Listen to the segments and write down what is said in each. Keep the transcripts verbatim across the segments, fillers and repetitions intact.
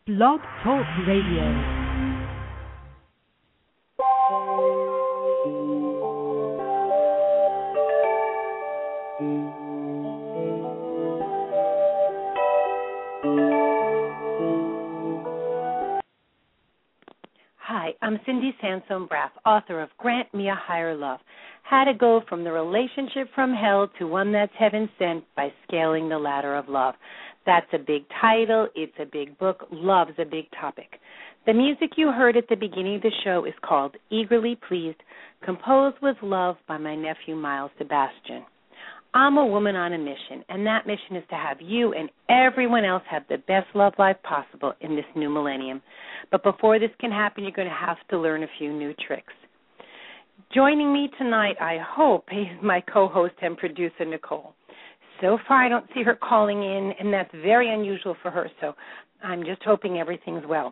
Blog Talk Radio. Hi, I'm Cindy Sansone-Braff, author of Grant Me a Higher Love, How to Go from the Relationship from Hell to One That's Heaven Sent by Scaling the Ladder of Love. That's a big title. It's a big book. Love's a big topic. The music you heard at the beginning of the show is called Eagerly Pleased, composed with love by my nephew, Miles Sebastian. I'm a woman on a mission, and that mission is to have you and everyone else have the best love life possible in this new millennium. But before this can happen, you're going to have to learn a few new tricks. Joining me tonight, I hope, is my co-host and producer, Nicole. So far, I don't see her calling in, and that's very unusual for her, so I'm just hoping everything's well.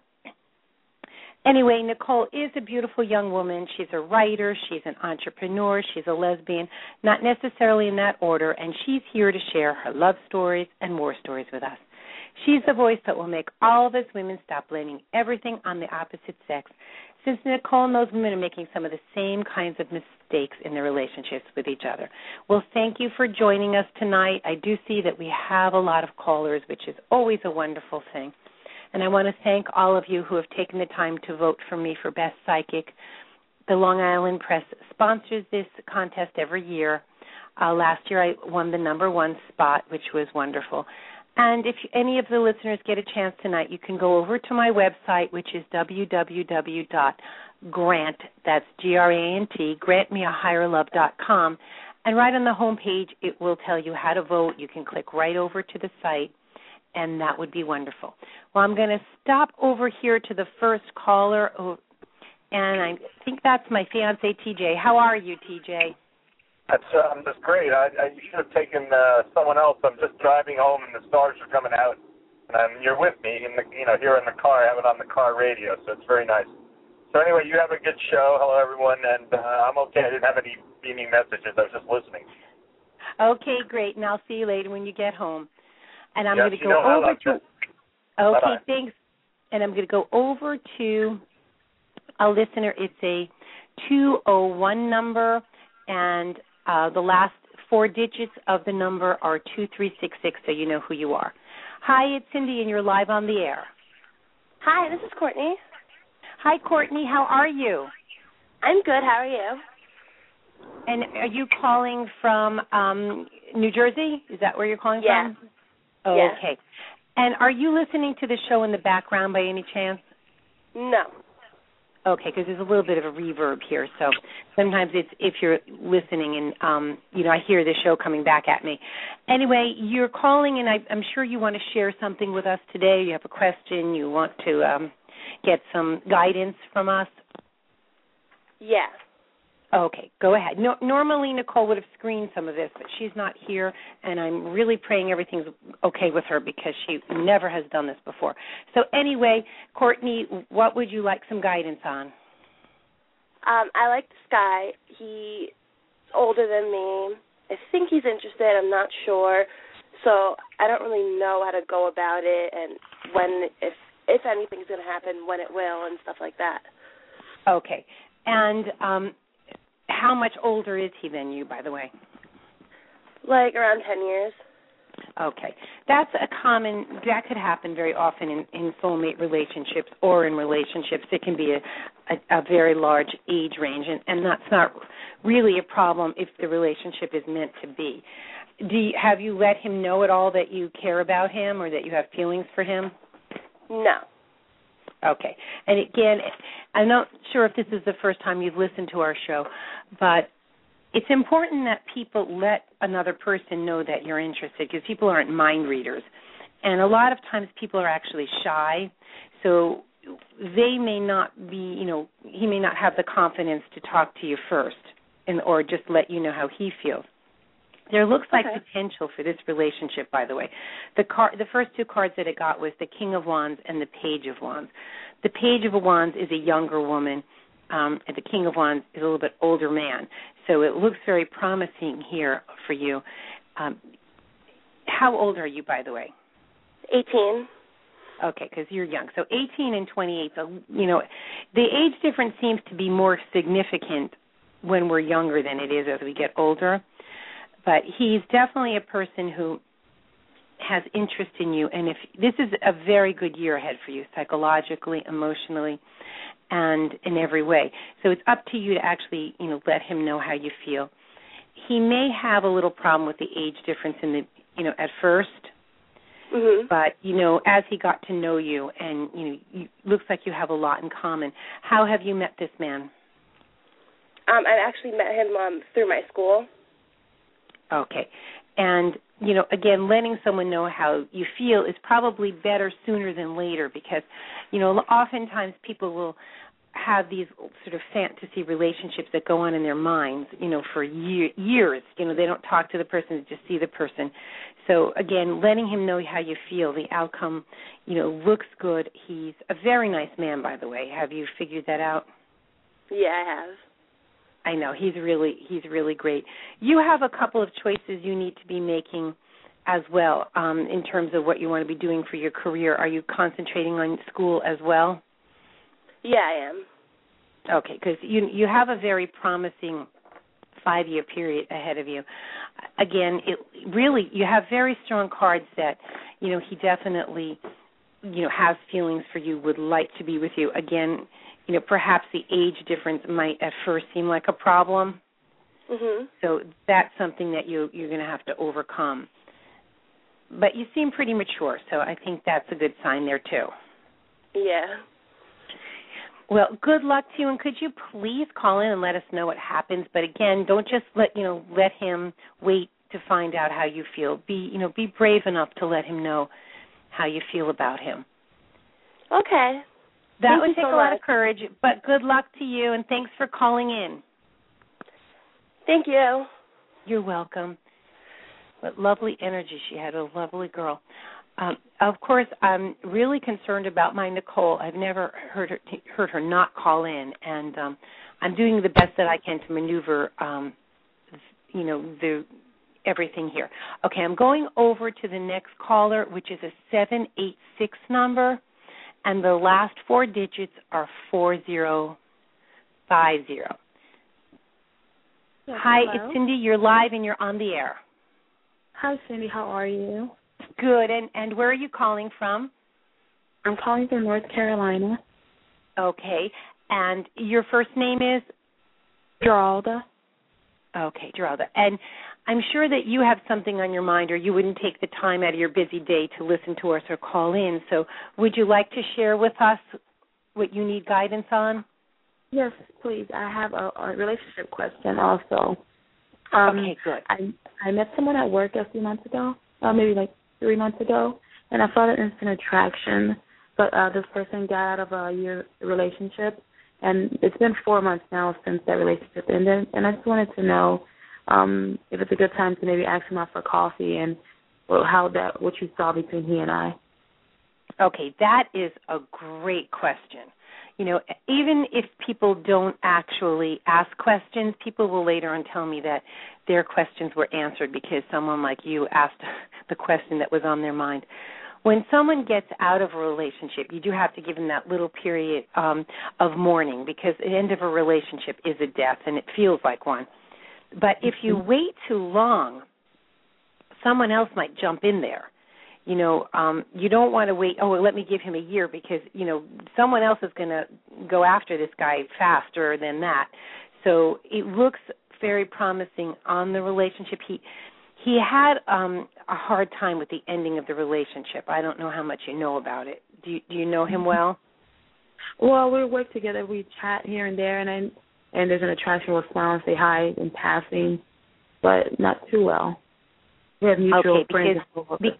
Anyway, Nicole is a beautiful young woman. She's a writer. She's an entrepreneur. She's a lesbian, not necessarily in that order, and she's here to share her love stories and war stories with us. She's the voice that will make all of us women stop blaming everything on the opposite sex, since Nicole knows women are making some of the same kinds of mistakes in their relationships with each other. Well, thank you for joining us tonight. I do see that we have a lot of callers, which is always a wonderful thing. And I want to thank all of you who have taken the time to vote for me for Best Psychic. The Long Island Press sponsors this contest every year. Uh, last year I won the number one spot, which was wonderful. And if any of the listeners get a chance tonight, you can go over to my website, which is w w w dot grant, that's G R A N T, grant me a higher love dot com. And right on the home page, it will tell you how to vote. You can click right over to the site, and that would be wonderful. Well, I'm going to stop over here to the first caller, and I think that's my fiancé, T J. How are you, T J? That's um, that's great. I, I you should have taken uh, someone else. I'm just driving home, and the stars are coming out, and you're with me in the you know here in the car. I have it on the car radio, so it's very nice. So anyway, you have a good show. Hello, everyone, and uh, I'm okay. I didn't have any beaming messages. I was just listening. Okay, great. And I'll see you later when you get home. And I'm yes, going to you go know over to. Okay, Bye-bye. thanks. And I'm going to go over to a listener. It's a two oh one number, and Uh, the last four digits of the number are two three six six, so you know who you are. Hi, it's Cindy, and you're live on the air. Hi, this is Courtney. Hi, Courtney. How are you? I'm good. How are you? And are you calling from um, New Jersey? Is that where you're calling yeah. from? Oh, yeah. Okay. And are you listening to the show in the background by any chance? No. Okay, because there's a little bit of a reverb here, so sometimes it's if you're listening and, um, you know, I hear the show coming back at me. Anyway, you're calling, and I, I'm sure you want to share something with us today. You have a question. You want to um, get some guidance from us. Yeah. Okay, go ahead. No, normally Nicole would have screened some of this, but she's not here, and I'm really praying everything's okay with her because she never has done this before. So anyway, Courtney, what would you like some guidance on? Um, I like this guy. He's older than me. I think he's interested. I'm not sure. So I don't really know how to go about it and when, if if anything's going to happen, when it will, and stuff like that. Okay. And um how much older is he than you, by the way? Like around ten years. Okay. That's a common, that could happen very often in, in soulmate relationships or in relationships. It can be a, a, a very large age range, and, and that's not really a problem if the relationship is meant to be. Do you, have you let him know at all that you care about him or that you have feelings for him? No. Okay. And again, I'm not sure if this is the first time you've listened to our show, but it's important that people let another person know that you're interested because people aren't mind readers. And a lot of times people are actually shy, so they may not be, you know, he may not have the confidence to talk to you first and or just let you know how he feels. There looks like okay. potential for this relationship, by the way. The car, the first two cards that it got was the King of Wands and the Page of Wands. The Page of Wands is a younger woman, um, and the King of Wands is a little bit older man. So it looks very promising here for you. Um, how old are you, by the way? eighteen. Okay, because you're young. So eighteen and twenty-eight, so, you know, the age difference seems to be more significant when we're younger than it is as we get older. But he's definitely a person who has interest in you, and if this is a very good year ahead for you, psychologically, emotionally, and in every way. So it's up to you to actually, you know, let him know how you feel. He may have a little problem with the age difference in the, you know, at first. Mm-hmm. But, you know, as he got to know you, and, you know, you, looks like you have a lot in common. How have you met this man? Um, I actually met him um, through my school. Okay. And, you know, again, letting someone know how you feel is probably better sooner than later because, you know, oftentimes people will have these sort of fantasy relationships that go on in their minds, you know, for year, years. You know, they don't talk to the person, they just see the person. So, again, letting him know how you feel, the outcome, you know, looks good. He's a very nice man, by the way. Have you figured that out? Yeah, I have. I know. He's really he's really great. You have a couple of choices you need to be making as well um, in terms of what you want to be doing for your career. Are you concentrating on school as well? Yeah, I am. Okay, because you you have a very promising five-year period ahead of you. Again, it really you have very strong cards that, you know, he definitely, you know, has feelings for you, would like to be with you. Again, you know, perhaps the age difference might at first seem like a problem. Mm-hmm. So that's something that you you're going to have to overcome. But you seem pretty mature, so I think that's a good sign there too. Yeah. Well, good luck to you, and could you please call in and let us know what happens? But again, don't just let you know let him wait to find out how you feel. Be you know be brave enough to let him know how you feel about him. Okay. That Thank would you take so a lot much. of courage, but good luck to you, and thanks for calling in. Thank you. You're welcome. What lovely energy she had, a lovely girl. Um, of course, I'm really concerned about my Nicole. I've never heard her, heard her not call in, and um, I'm doing the best that I can to maneuver, um, you know, the everything here. Okay, I'm going over to the next caller, which is a seven eight six number, and the last four digits are four zero five zero. Yes, Hi, hello. it's Cindy. You're live and you're on the air. Hi, Cindy. How are you? Good. And, and where are you calling from? I'm calling from North Carolina. Okay. And your first name is? Geralda. Okay, Geralda. And I'm sure that you have something on your mind, or you wouldn't take the time out of your busy day to listen to us or call in. So would you like to share with us what you need guidance on? Yes, please. I have a, a relationship question also. Um, okay, good. I I met someone at work a few months ago, uh, maybe like three months ago, and I felt an instant attraction. But uh, this person got out of a year relationship, and it's been four months now since that relationship ended. And I just wanted to know um, if it's a good time to maybe ask him out for coffee and well, how that what you saw between he and I. Okay, that is a great question. You know, even if people don't actually ask questions, people will later on tell me that their questions were answered because someone like you asked the question that was on their mind. When someone gets out of a relationship, you do have to give them that little period um, of mourning because the end of a relationship is a death, and it feels like one. But if you wait too long, someone else might jump in there. You know, um, you don't want to wait, oh, well, let me give him a year because, you know, someone else is going to go after this guy faster than that. So it looks very promising on the relationship. He he had um, a hard time with the ending of the relationship. I don't know how much you know about it. Do you, do you know him well? Well, we work together. We chat here and there, and I, and there's an attraction. We'll smile and say hi in passing, but not too well. We have mutual okay, friends. Because, be,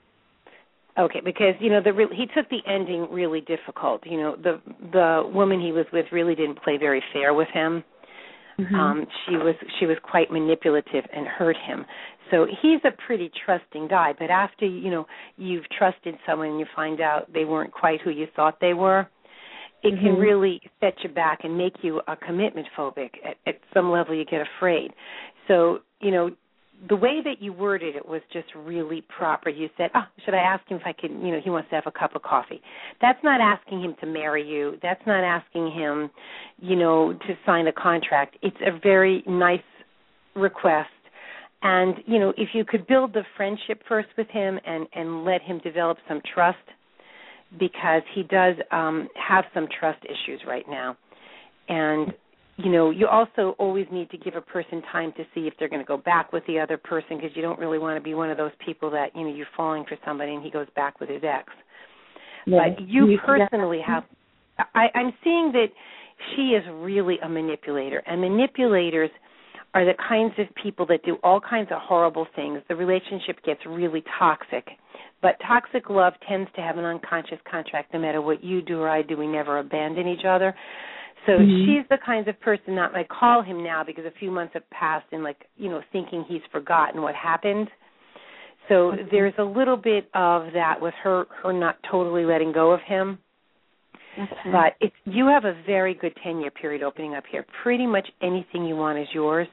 okay, because you know the he took the ending really difficult. You know, the the woman he was with really didn't play very fair with him. Mm-hmm. Um, she was she was quite manipulative and hurt him. So he's a pretty trusting guy. But after you know you've trusted someone and you find out they weren't quite who you thought they were, it mm-hmm. can really set you back and make you a commitment phobic. At, at some level, you get afraid. So you know the way that you worded it was just really proper. You said, oh, should I ask him if I could, you know, he wants to have a cup of coffee. That's not asking him to marry you. That's not asking him, you know, to sign a contract. It's a very nice request. And, you know, if you could build the friendship first with him and, and let him develop some trust, because he does um, have some trust issues right now. And, you know, you also always need to give a person time to see if they're going to go back with the other person, because you don't really want to be one of those people that, you know, you're falling for somebody and he goes back with his ex. Yeah. But you personally have, I, I'm seeing that she is really a manipulator, and manipulators are the kinds of people that do all kinds of horrible things. The relationship gets really toxic. But toxic love tends to have an unconscious contract. No matter what you do or I do, we never abandon each other. So mm-hmm. she's the kind of person that might call him now because a few months have passed and, like, you know, thinking he's forgotten what happened. So okay. there's a little bit of that with her, her not totally letting go of him. Okay. But it's, you have a very good ten-year period opening up here. Pretty much anything you want is yours,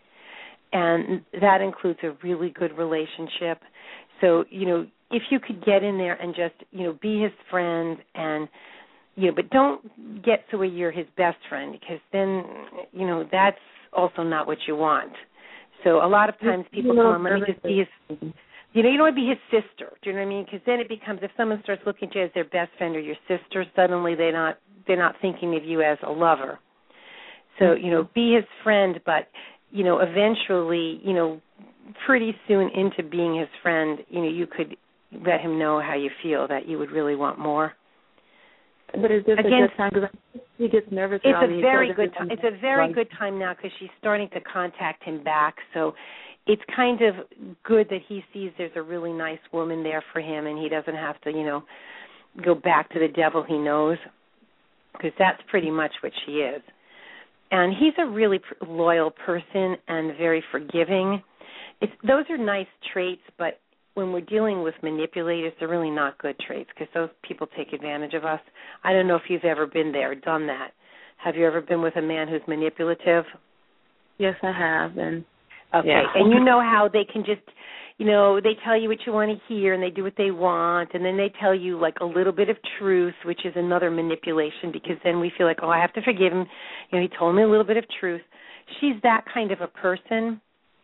and that includes a really good relationship. So, you know, if you could get in there and just, you know, be his friend and, you know, but don't get to where you're his best friend, because then, you know, that's also not what you want. So a lot of times people come on, let me just be his, you know, you don't want to be his sister. Do you know what I mean? Because then it becomes, if someone starts looking at you as their best friend or your sister, suddenly they're not they're not thinking of you as a lover. So, you know, be his friend, but, you know, eventually, you know, pretty soon into being his friend, you know, you could let him know how you feel, that you would really want more. But is this Again, a good time? Because he gets nervous. It's a very good time. It's a very good time now because she's starting to contact him back. So it's kind of good that he sees there's a really nice woman there for him, and he doesn't have to, you know, go back to the devil he knows, because that's pretty much what she is. And he's a really loyal person and very forgiving. It's, those are nice traits, but when we're dealing with manipulators, they're really not good traits, because those people take advantage of us. I don't know if you've ever been there, done that. Have you ever been with a man who's manipulative? Yes, I have. And okay, yeah. And you know how they can just, you know, they tell you what you want to hear and they do what they want, and then they tell you like a little bit of truth, which is another manipulation, because then we feel like, oh, I have to forgive him. You know, he told me a little bit of truth. She's that kind of a person.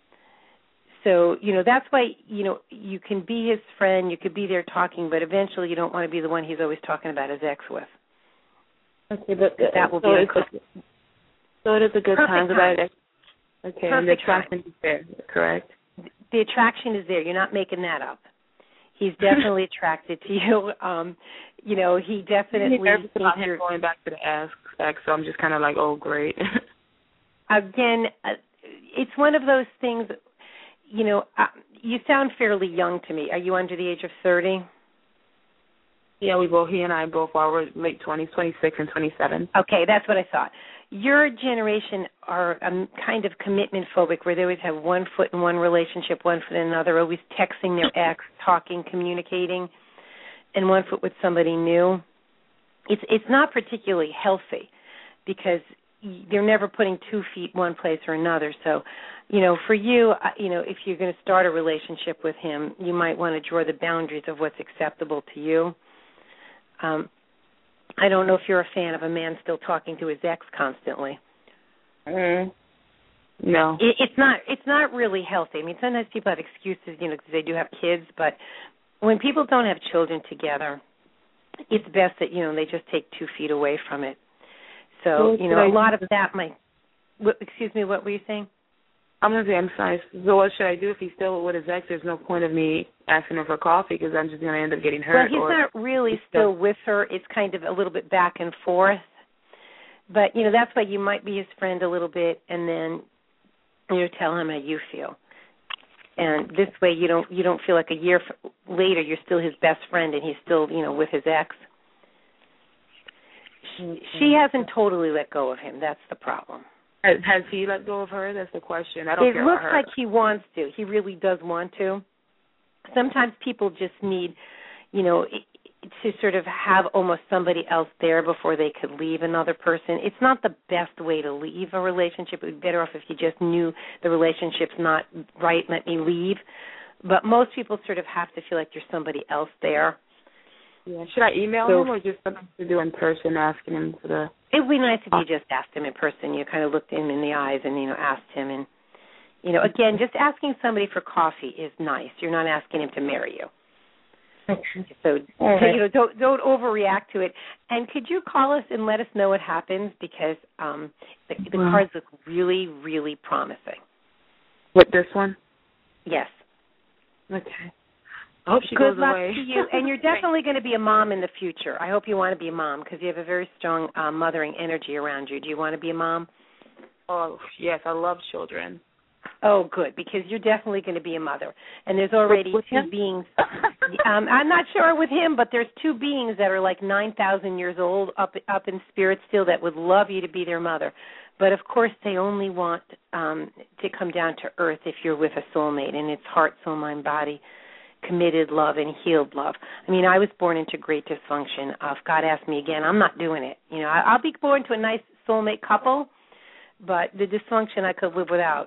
So, you know, that's why, you know, you can be his friend, you could be there talking, but eventually you don't want to be the one he's always talking about his ex with. Okay, but that will so be it's a, so it is a good time. time. Okay, Perfect and the attraction is there, correct? The attraction is there. You're not making that up. He's definitely attracted to you. Um, you know, he definitely thinks you're going back to the ex, ex, so I'm just kind of like, oh, great. Again, uh, it's one of those things. You know, uh, you sound fairly young to me. Are you under the age of thirty? Yeah, we both, he and I both are. We're late twenties, twenty-six and twenty-seven. Okay, that's what I thought. Your generation are um, kind of commitment phobic, where they always have one foot in one relationship, one foot in another, always texting their ex, talking, communicating, and one foot with somebody new. It's it's not particularly healthy, because they're never putting two feet one place or another. So, you know, for you, you know, if you're going to start a relationship with him, you might want to draw the boundaries of what's acceptable to you. Um, I don't know if you're a fan of a man still talking to his ex constantly. Mm, no, it, it's not. It's not really healthy. I mean, sometimes people have excuses, you know, because they do have kids. But when people don't have children together, it's best that, you know, they just take two feet away from it. So, you know, a lot of that might. What, excuse me, what were you saying? I'm going to emphasize. So what should I do if he's still with his ex? There's no point of me asking him for coffee, because I'm just going to end up getting hurt. Well, he's or not really still with her. It's kind of a little bit back and forth. But, you know, that's why you might be his friend a little bit, and then, you know, tell him how you feel. And this way you don't you don't feel like a year f- later you're still his best friend and he's still, you know, with his ex. She, she hasn't totally let go of him. That's the problem. Has, has he let go of her? That's the question. I don't it care looks about her. like he wants to. He really does want to. Sometimes people just need, you know, to sort of have almost somebody else there before they could leave another person. It's not the best way to leave a relationship. It would be better off if you just knew the relationship's not right, let me leave. But most people sort of have to feel like there's somebody else there. Yeah. Should I email so, him or just something to do in person, asking him for the... It would be nice if you just asked him in person. You kind of looked him in the eyes and, you know, asked him. And, you know, again, just asking somebody for coffee is nice. You're not asking him to marry you. So, right. you know, don't don't overreact to it. And could you call us and let us know what happens, because um, the, the wow. cards look really, really promising. With this one? Yes. Okay. I hope she Good goes luck away. to you. And you're definitely going to be a mom in the future. I hope you want to be a mom, because you have a very strong uh, mothering energy around you. Do you want to be a mom? Oh, yes. I love children. Oh, good, because you're definitely going to be a mother. And there's already with, with two him? beings. um, I'm not sure with him, but there's two beings that are like nine thousand years old up up in spirit still that would love you to be their mother. But, of course, they only want um, to come down to earth if you're with a soulmate, and it's heart, soul, mind, body, committed love, and healed love. I mean, I was born into great dysfunction. Uh, if God asked me again, I'm not doing it. You know, I, I'll be born to a nice soulmate couple, but the dysfunction I could live without.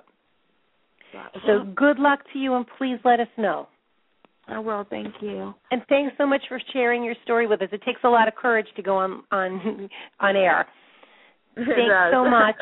So good luck to you, and please let us know. I will, thank you. And thanks so much for sharing your story with us. It takes a lot of courage to go on on, on air. Thanks so much.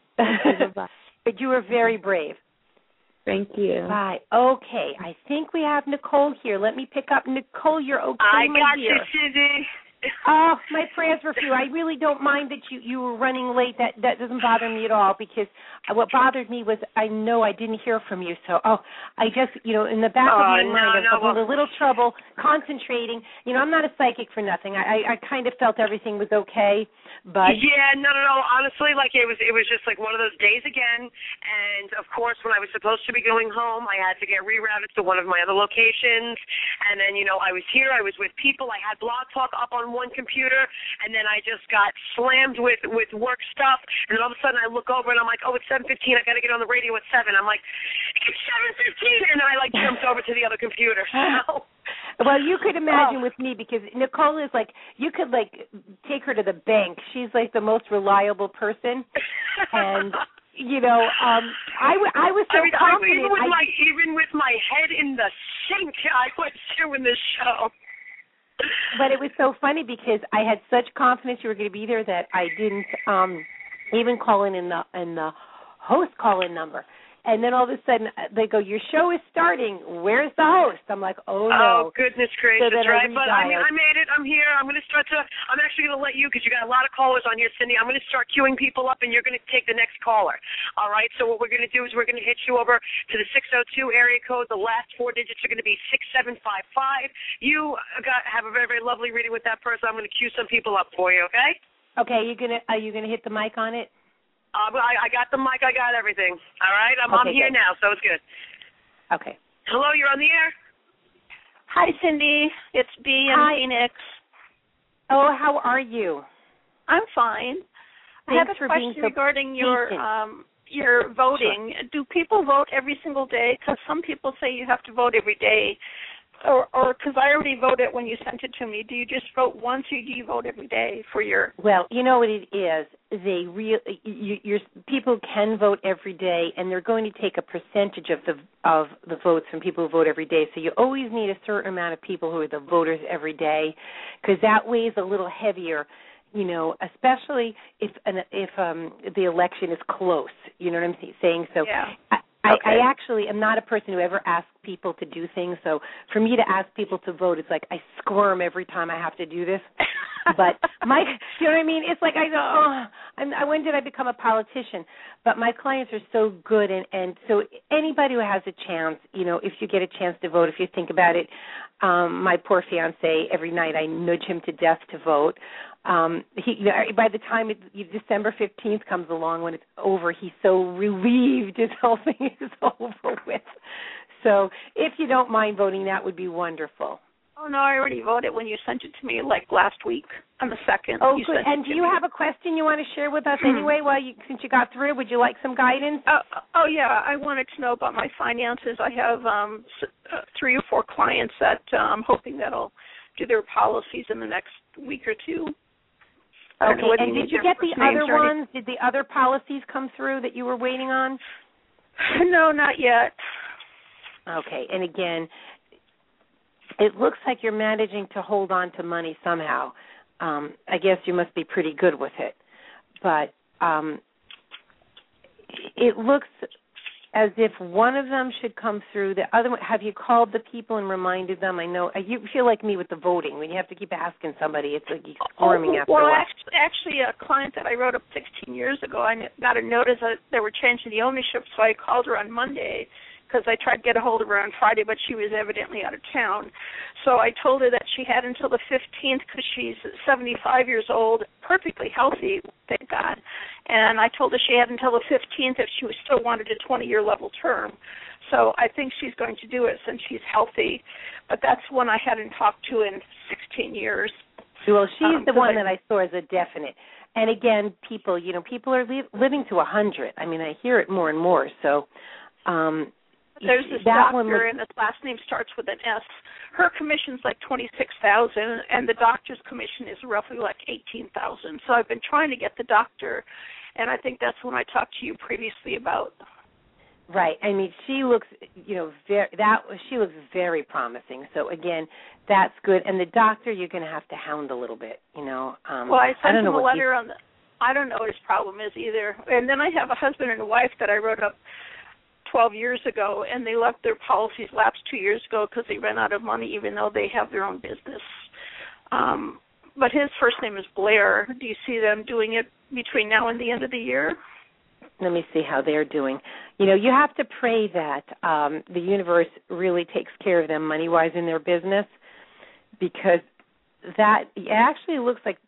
But you were very brave. Thank you. Bye. Okay, I think we have Nicole here. Let me pick up Nicole. You're okay, I my got dear. you, Cindy. Oh, my prayers were for you. I really don't mind that you, you were running late. That that doesn't bother me at all, because what bothered me was I know I didn't hear from you. So, oh, I just, you know, in the back oh, of my no, mind, no, I was well, a little trouble concentrating. You know, I'm not a psychic for nothing. I, I, I kind of felt everything was okay, but yeah, no, no, no. Honestly, like it was, it was just like one of those days again. And of course, when I was supposed to be going home, I had to get rerouted to one of my other locations. And then, you know, I was here. I was with people. I had Blog Talk up on one computer. And then I just got slammed with, with work stuff. And then all of a sudden I look over and I'm like, oh, it's seven fifteen. I got to get on the radio at seven. I'm like, it's seven fifteen. And then I, like, jumped over to the other computer. So. Well, you could imagine oh. with me, because Nicole is like, you could, like, take her to the bank. She's, like, the most reliable person. And, you know, um, I, w- I was so I mean, confident. I, even, with I, my, even with my head in the sink, I was doing this show. But it was so funny because I had such confidence you were going to be there that I didn't um, even call in in the in the host call-in number. And then all of a sudden they go, your show is starting. Where's the host? I'm like, oh, no. Oh, goodness gracious, so right? But I mean, I made it. I'm here. I'm going to start to, I'm actually going to let you, because you got a lot of callers on here, Cindy. I'm going to start queuing people up, and you're going to take the next caller. All right? So what we're going to do is we're going to hit you over to the six oh two area code. The last four digits are going to be six seven five five. You got have a very, very lovely reading with that person. I'm going to queue some people up for you, okay? Okay. You gonna, are you going to hit the mic on it? Uh, I, I got the mic. I got everything. All right? I'm, okay, I'm here good. now, so it's good. Okay. Hello, you're on the air. Hi, Cindy. It's B in Hi. Phoenix. Oh, how are you? I'm fine. Thanks I have a for question being so regarding your patient. um, your voting. Sure. Do people vote every single day? Because some people say you have to vote every day. Or, or because I already voted when you sent it to me. Do you just vote once, or do you vote every day for your? Well, you know what it is. They real you, your people can vote every day, and they're going to take a percentage of the of the votes from people who vote every day. So you always need a certain amount of people who are the voters every day, because that weighs a little heavier. You know, especially if an, if um, the election is close. You know what I'm saying? So. Yeah. I, Okay. I, I actually am not a person who ever asks people to do things. So for me to ask people to vote, it's like I squirm every time I have to do this. But my, you know what I mean? It's like I go, oh, I'm, when did I become a politician? But my clients are so good, and, and so anybody who has a chance, you know, if you get a chance to vote, if you think about it, um, my poor fiance, every night I nudge him to death to vote. Um, he, you know, by the time it, December fifteenth comes along, when it's over, he's so relieved his whole thing is over with. So if you don't mind voting, that would be wonderful. Oh, no, I already voted when you sent it to me, like last week on the second. Oh, you good. sent And it do to you me. have a question you want to share with us anyway, while you, since you got through? Would you like some guidance? Uh, oh, yeah, I wanted to know about my finances. I have um, s- uh, three or four clients that uh, I'm hoping that I'll do their policies in the next week or two. Okay, and did you get the other ones? Did the other policies come through that you were waiting on? No, not yet. Okay, and again, it looks like you're managing to hold on to money somehow. Um, I guess you must be pretty good with it. But um, it looks as if one of them should come through. The other one, have you called the people and reminded them? I know you feel like me with the voting. When you have to keep asking somebody, it's like you're squirming oh, after well, a while. Actually, actually, a client that I wrote up sixteen years ago, I got a notice that they were changing the ownership, so I called her on Monday because I tried to get a hold of her on Friday, but she was evidently out of town. So I told her that she had until the fifteenth because she's seventy-five years old, perfectly healthy, thank God. And I told her she had until the fifteenth if she was still wanted a twenty-year level term. So I think she's going to do it since she's healthy. But that's one I hadn't talked to in sixteen years. Well, she's um, the one I, that I saw as a definite. And again, people, you know, people are li- living to one hundred. I mean, I hear it more and more. So um, there's this that doctor, one was, and his last name starts with an S. Her commission's like twenty-six thousand dollars, and the doctor's commission is roughly like eighteen thousand dollars. So I've been trying to get the doctor, and I think that's when I talked to you previously about. Right. I mean, she looks, you know, very, that she looks very promising. So again, that's good. And the doctor, you're going to have to hound a little bit, you know. Um, well, I sent I don't him know a what letter on the. I don't know what his problem is either. And then I have a husband and a wife that I wrote up twelve years ago, and they left their policies lapse two years ago because they ran out of money, even though they have their own business. Um, but his first name is Blair. Do you see them doing it between now and the end of the year? Let me see how they're doing. You know, you have to pray that um, the universe really takes care of them money-wise in their business, because that it actually looks like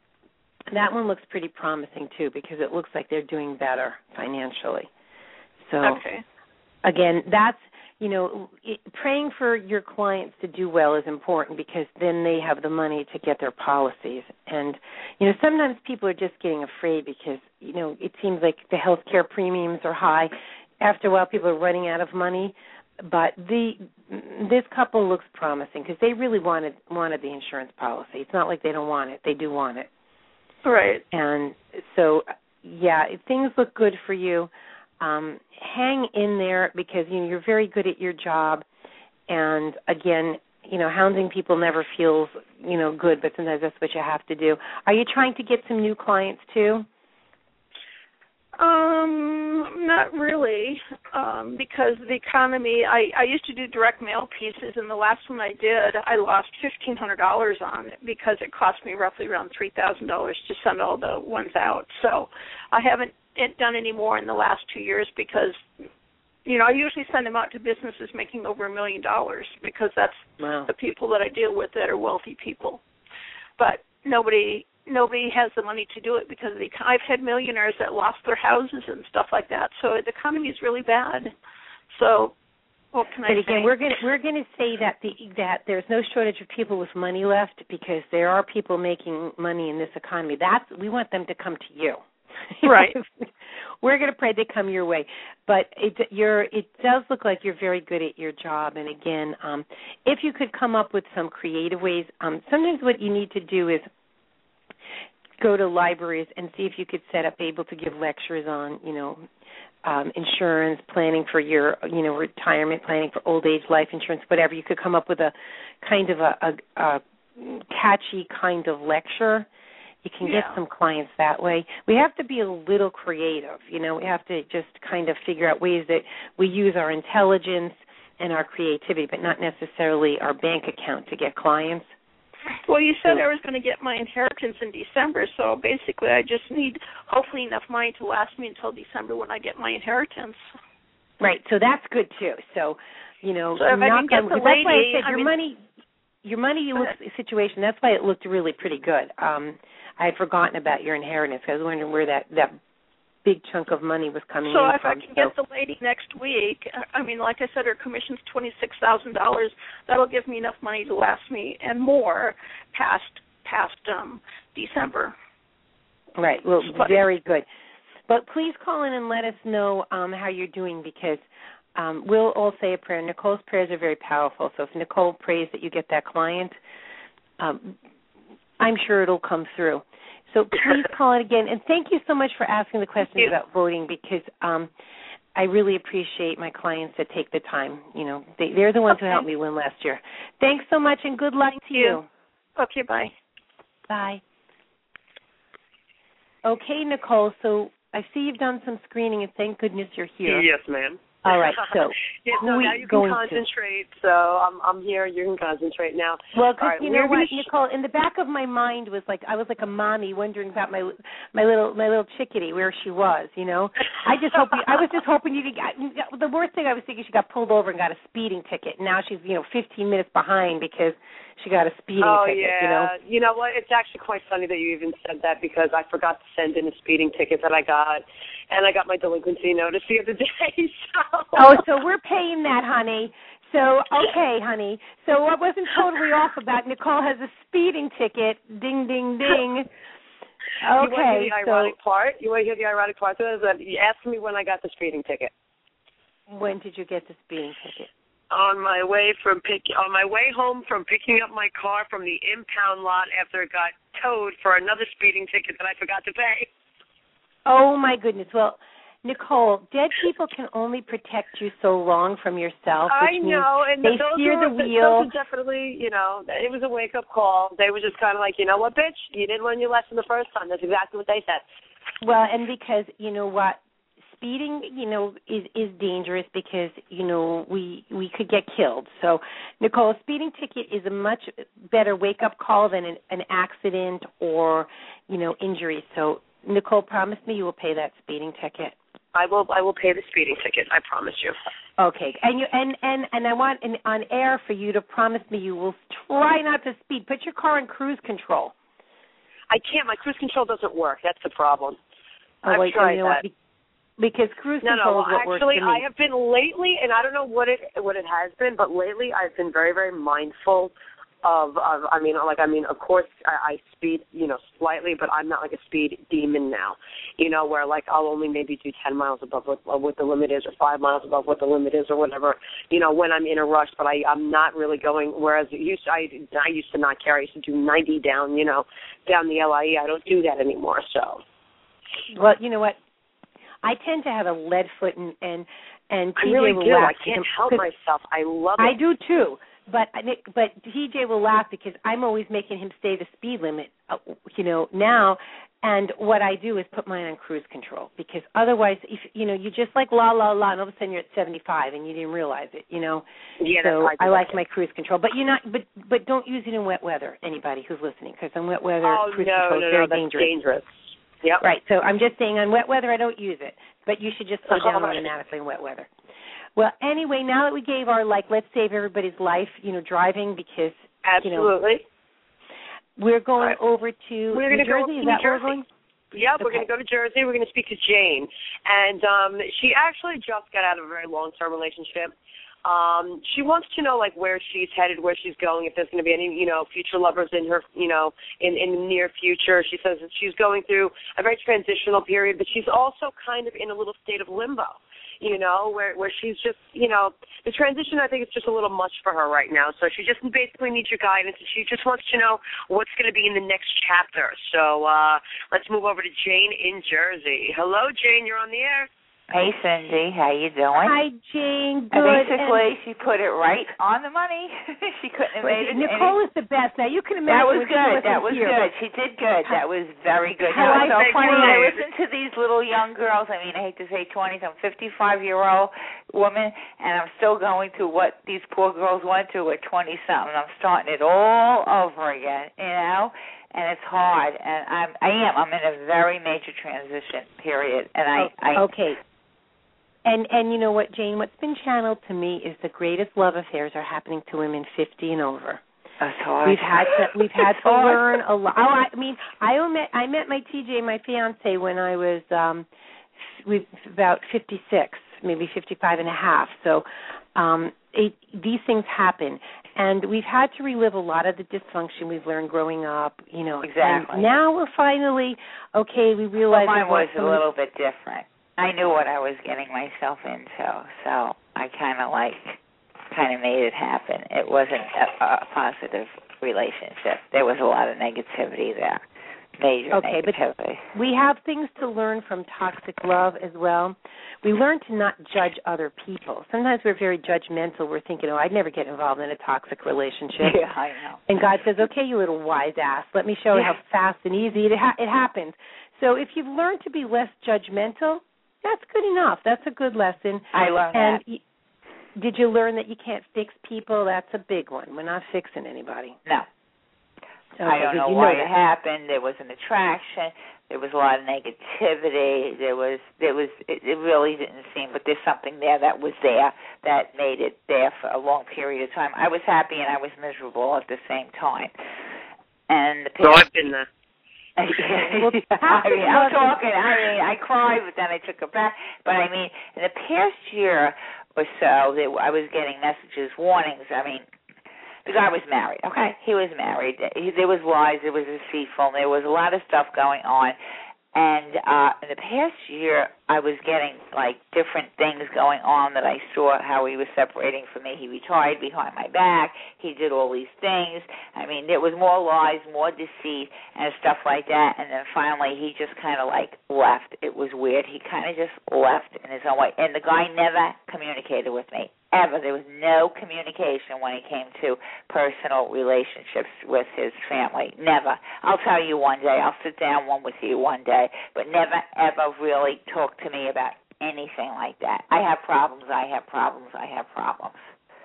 that one looks pretty promising too, because it looks like they're doing better financially. So, okay. Again, that's, you know, it, praying for your clients to do well is important, because then they have the money to get their policies. And, you know, sometimes people are just getting afraid because, you know, it seems like the health care premiums are high. After a while, people are running out of money. But the this couple looks promising because they really wanted wanted the insurance policy. It's not like they don't want it. They do want it. Right. And so, yeah, things look good for you. Um, hang in there, because you know you're very good at your job, and again, you know, hounding people never feels you know good, but sometimes that's what you have to do. Are you trying to get some new clients too? Um, not really, um, because the economy. I, I used to do direct mail pieces, and the last one I did, I lost fifteen hundred dollars on it because it cost me roughly around three thousand dollars to send all the ones out. So I haven't it done any more in the last two years because, you know, I usually send them out to businesses making over a million dollars because that's wow. the people that I deal with that are wealthy people. But nobody nobody has the money to do it because of the, I've had millionaires that lost their houses and stuff like that. So the economy is really bad. So what can I but again, say? we're going to we're going to say that the that there's no shortage of people with money left, because there are people making money in this economy. That's we want them to come to you. Right. We're going to pray they come your way. But it, you're, it does look like you're very good at your job. And, again, um, if you could come up with some creative ways, um, sometimes what you need to do is go to libraries and see if you could set up able to give lectures on, you know, um, insurance, planning for your, you know, retirement, planning for old age, life insurance, whatever. You could come up with a kind of a, a, a catchy kind of lecture. You can yeah. get some clients that way. We have to be a little creative. You know, we have to just kind of figure out ways that we use our intelligence and our creativity, but not necessarily our bank account to get clients. Well, you said I was going to get my inheritance in December, so basically I just need hopefully enough money to last me until December when I get my inheritance. Right, so that's good too. So, you know, so if I can get on, the lady, that's why I said I your mean, money, your money looks, situation. That's why it looked really pretty good. Um, I had forgotten about your inheritance. I was wondering where that, that big chunk of money was coming so in if from. I can so. get the lady next week, I mean, like I said, her commission's twenty-six thousand dollars. That'll give me enough money to last me and more past past um, December. Right. Well, but, very good. But please call in and let us know um, how you're doing, because um, we'll all say a prayer. Nicole's prayers are very powerful. So if Nicole prays that you get that client, um, I'm sure it'll come through. So please call it again. And thank you so much for asking the questions about voting, because um, I really appreciate my clients that take the time. You know, they, they're the ones okay. who helped me win last year. Thanks so much, and good luck thank to you. you. Okay, bye. Bye. Okay, Nicole, so I see you've done some screening, and thank goodness you're here. Yes, ma'am. All right, so yes, no, now you can concentrate. To? So I'm I'm here. You can concentrate now. Well, cause right, you know what, Nicole, in the back of my mind was like I was like a mommy wondering about my my little my little chickadee, where she was. You know, I just hope you, I was just hoping you could get. The worst thing I was thinking, she got pulled over and got a speeding ticket. Now she's you know fifteen minutes behind because she got a speeding oh, ticket. Yeah. You know. You know what? It's actually quite funny that you even said that, because I forgot to send in a speeding ticket that I got. And I got my delinquency notice the other day. So. Oh, so we're paying that, honey. So, okay, honey. So I wasn't totally off about Nicole has a speeding ticket. Ding, ding, ding. Okay. You want to hear the ironic so, part? You want to hear the ironic part? Is that you asked me when I got the speeding ticket. When did you get the speeding ticket? On my way from pick on my way home from picking up my car from the impound lot after it got towed for another speeding ticket that I forgot to pay. Oh, my goodness. Well, Nicole, dead people can only protect you so long from yourself, which I know, means and they those steer were, the wheel. Those are definitely, you know, it was a wake-up call. They were just kind of like, you know what, bitch, you didn't learn your lesson the first time. That's exactly what they said. Well, and because, you know what, speeding, you know, is, is dangerous because, you know, we we could get killed. So, Nicole, a speeding ticket is a much better wake-up call than an, an accident or, you know, injury. So, Nicole, promise me you will pay that speeding ticket. I will. I will pay the speeding ticket. I promise you. Okay, and you and and and I want an, on air for you to promise me you will try not to speed. Put your car in cruise control. I can't. My cruise control doesn't work. That's the problem. Oh, I've wait, tried you know that. What? Because cruise no, control no, is what actually, works for me. I have been lately, and I don't know what it what it has been, but lately I've been very, very mindful of, of I mean, like, I mean, of course, I, I speed, you know, slightly, but I'm not like a speed demon now, you know, where, like, I'll only maybe do ten miles above what, what the limit is or five miles above what the limit is or whatever, you know, when I'm in a rush, but I, I'm not really going, whereas it used to, I, I used to not care. I used to do ninety down, you know, down the L I E. I don't do that anymore, so. Well, you know what? I tend to have a lead foot, and and, and T J I really will do. laugh. I can't help myself. I love it. I do too. But but T J will laugh because I'm always making him stay the speed limit, uh, you know, now. And what I do is put mine on cruise control, because otherwise, if you know, you just like la la la, and all of a sudden you're at seventy-five and you didn't realize it, you know. Yeah, so that's I like my cruise control, but you're not. But but don't use it in wet weather. Anybody who's listening, because in wet weather, oh, cruise no, control no, is very no, that's dangerous. dangerous. Yep. Right. So I'm just saying, on wet weather, I don't use it, but you should just slow down oh, automatically in wet weather. Well, anyway, now that we gave our, like, let's save everybody's life, you know, driving, because, Absolutely. you know, we're going right. over to we're New go Jersey. to Is New that Jersey. where we're going? Yep, okay. we're going to go to Jersey. We're going to speak to Jane. And um, she actually just got out of a very long-term relationship. Um, she wants to know, like, where she's headed, where she's going, if there's going to be any, you know, future lovers in her, you know, in, in the near future. She says that she's going through a very transitional period, but she's also kind of in a little state of limbo, you know, where, where she's just, you know, the transition, I think, is just a little much for her right now. So she just basically needs your guidance, and she just wants to know what's going to be in the next chapter. So uh, let's move over to Jane in Jersey. Hello, Jane. You're on the air. Hey, Cindy. How you doing? Hi, Jane. Good. And Basically, she put it right on the money. She couldn't have made it Nicole any... is the best. Now, you can imagine. That was good. That was here. good. She did good. That was very good. How You know, I it's so funny. you. I listen to these little young girls. I mean, I hate to say twenties. I'm a fifty-five-year-old woman, and I'm still going through what these poor girls went through at twenty-something. I'm starting it all over again, you know? And it's hard. And I'm, I am. I'm in a very major transition period. And I... Oh, I okay. And and you know what, Jane, what's been channeled to me is the greatest love affairs are happening to women fifty and over. That's hard. We've had to we've had to learn a lot. Oh, I mean, I met I met my T J, my fiance, when I was um we about fifty-six, maybe fifty-five and a half. So um it, these things happen, and we've had to relive a lot of the dysfunction we've learned growing up, you know. Exactly. And now we're finally okay, we realize well, mine was a little bit different. I knew what I was getting myself into, so I kind of like, kind of made it happen. It wasn't a, a positive relationship. There was a lot of negativity there. Major okay, negativity. But we have things to learn from toxic love as well. We learn to not judge other people. Sometimes we're very judgmental. We're thinking, oh, I'd never get involved in a toxic relationship. Yeah, I know. And God says, okay, you little wise ass, let me show you yeah. how fast and easy it, ha- it happens. So if you've learned to be less judgmental, that's good enough. That's a good lesson. I learned and that. Y- did you learn that you can't fix people? That's a big one. We're not fixing anybody. No. Okay, I don't know you why know it happened. There was an attraction. There was a lot of negativity. There was, there was. It, it really didn't seem, but there's something there that was there that made it there for a long period of time. I was happy and I was miserable at the same time. And the so I've been there. well, I mean, I'm talking. I mean, I cried, but then I took it back. But I mean, in the past year or so, that I was getting messages, warnings. I mean. The guy was married, okay? He was married. He, there was lies. There was deceitful. There was a lot of stuff going on. And uh, in the past year, I was getting, like, different things going on that I saw how he was separating from me. He retired behind my back. He did all these things. I mean, there was more lies, more deceit, and stuff like that. And then finally, he just kind of, like, left. It was weird. He kind of just left in his own way. And the guy never communicated with me. Ever. There was no communication when it came to personal relationships with his family. Never. I'll tell you one day. I'll sit down one with you one day, but never, ever really talk to me about anything like that. I have problems. I have problems. I have problems.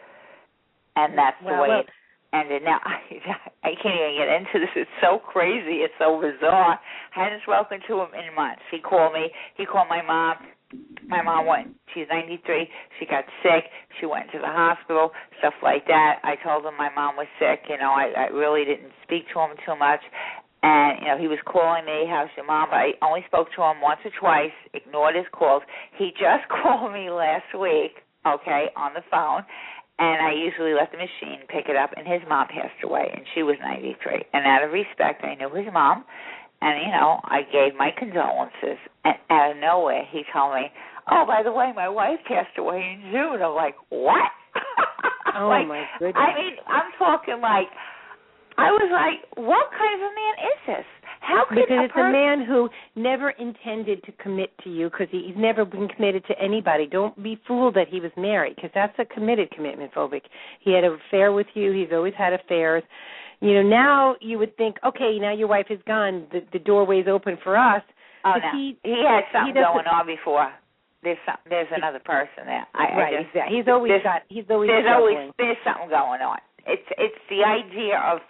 And that's the well, way well, it ended. Now, I, I can't even get into this. It's so crazy. It's so bizarre. I hadn't spoken to him in months. He called me. He called my mom. My mom went, she's ninety-three, she got sick, she went to the hospital, stuff like that. I told him my mom was sick, you know, I, I really didn't speak to him too much. And, you know, he was calling me, how's your mom? But I only spoke to him once or twice, ignored his calls. He just called me last week, okay, on the phone, and I usually let the machine pick it up, and his mom passed away, and she was ninety-three. And out of respect, I knew his mom. And, you know, I gave my condolences. And out of nowhere, he told me, oh, by the way, my wife passed away in June. I'm like, what? Oh, like, my goodness. I mean, I'm talking like, I was like, what kind of a man is this? How could because a it's person... a man who never intended to commit to you because he's never been committed to anybody. Don't be fooled that he was married because that's a committed commitment phobic. He had an affair with you. He's always had affairs. You know, now you would think, okay, now your wife is gone, the, the doorway's open for us. Oh, no. He, he had something he going on before. There's some, there's another person there. I, right, I just, exactly. He's always got. He's always. There's struggling. always there's something going on. It's it's the idea of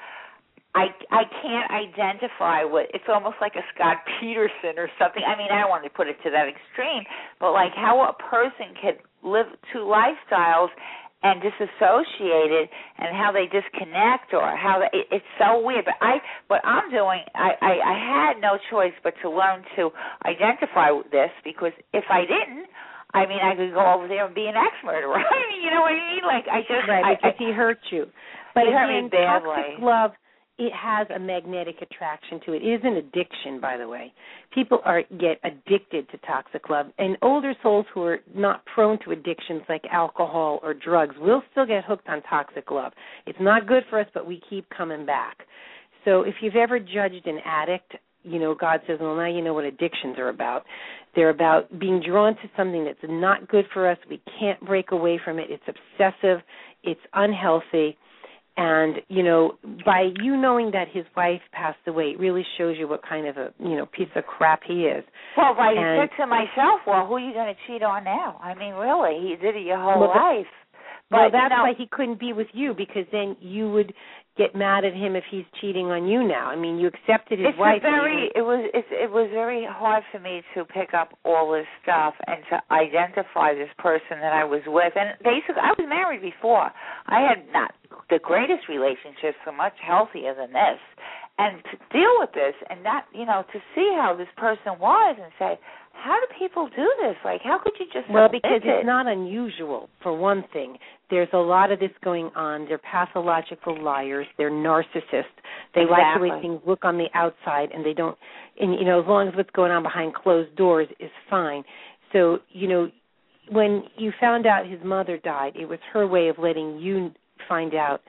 I I can't identify what it's almost like a Scott Peterson or something. I mean, I don't want to put it to that extreme, but like how a person can live two lifestyles and disassociate it, and how they disconnect, or how they, it, it's so weird. But I, what I'm doing, I, I, I had no choice but to learn to identify this, because if I didn't, I mean, I could go over there and be an ex-murderer. I mean, you know what I mean? Like I just, right, I, because he hurt you. But he hurt again, me badly. toxic love, it has a magnetic attraction to it. It is an addiction, by the way. People are get addicted to toxic love. And older souls who are not prone to addictions like alcohol or drugs will still get hooked on toxic love. It's not good for us, but we keep coming back. So if you've ever judged an addict, you know, God says, well, now you know what addictions are about. They're about being drawn to something that's not good for us. We can't break away from it. It's obsessive. It's unhealthy. And, you know, by you knowing that his wife passed away, it really shows you what kind of a, you know, piece of crap he is. Well, I and, said to myself, well, who are you going to cheat on now? I mean, really, he did it your whole well, life. But, well, that's you know, why he couldn't be with you, because then you would get mad at him if he's cheating on you now. I mean, you accepted his it's wife. A very, it was it's, it was very hard for me to pick up all this stuff and to identify this person that I was with. And basically, I was married before. I had not the greatest relationships, so much healthier than this. And to deal with this and not, you know, to see how this person was and say, how do people do this? Like, how could you just Well, because it? it's not unusual, for one thing. There's a lot of this going on. They're pathological liars. They're narcissists. They exactly. like the way things look on the outside, and they don't, and, you know, as long as what's going on behind closed doors is fine. So, you know, when you found out his mother died, it was her way of letting you find out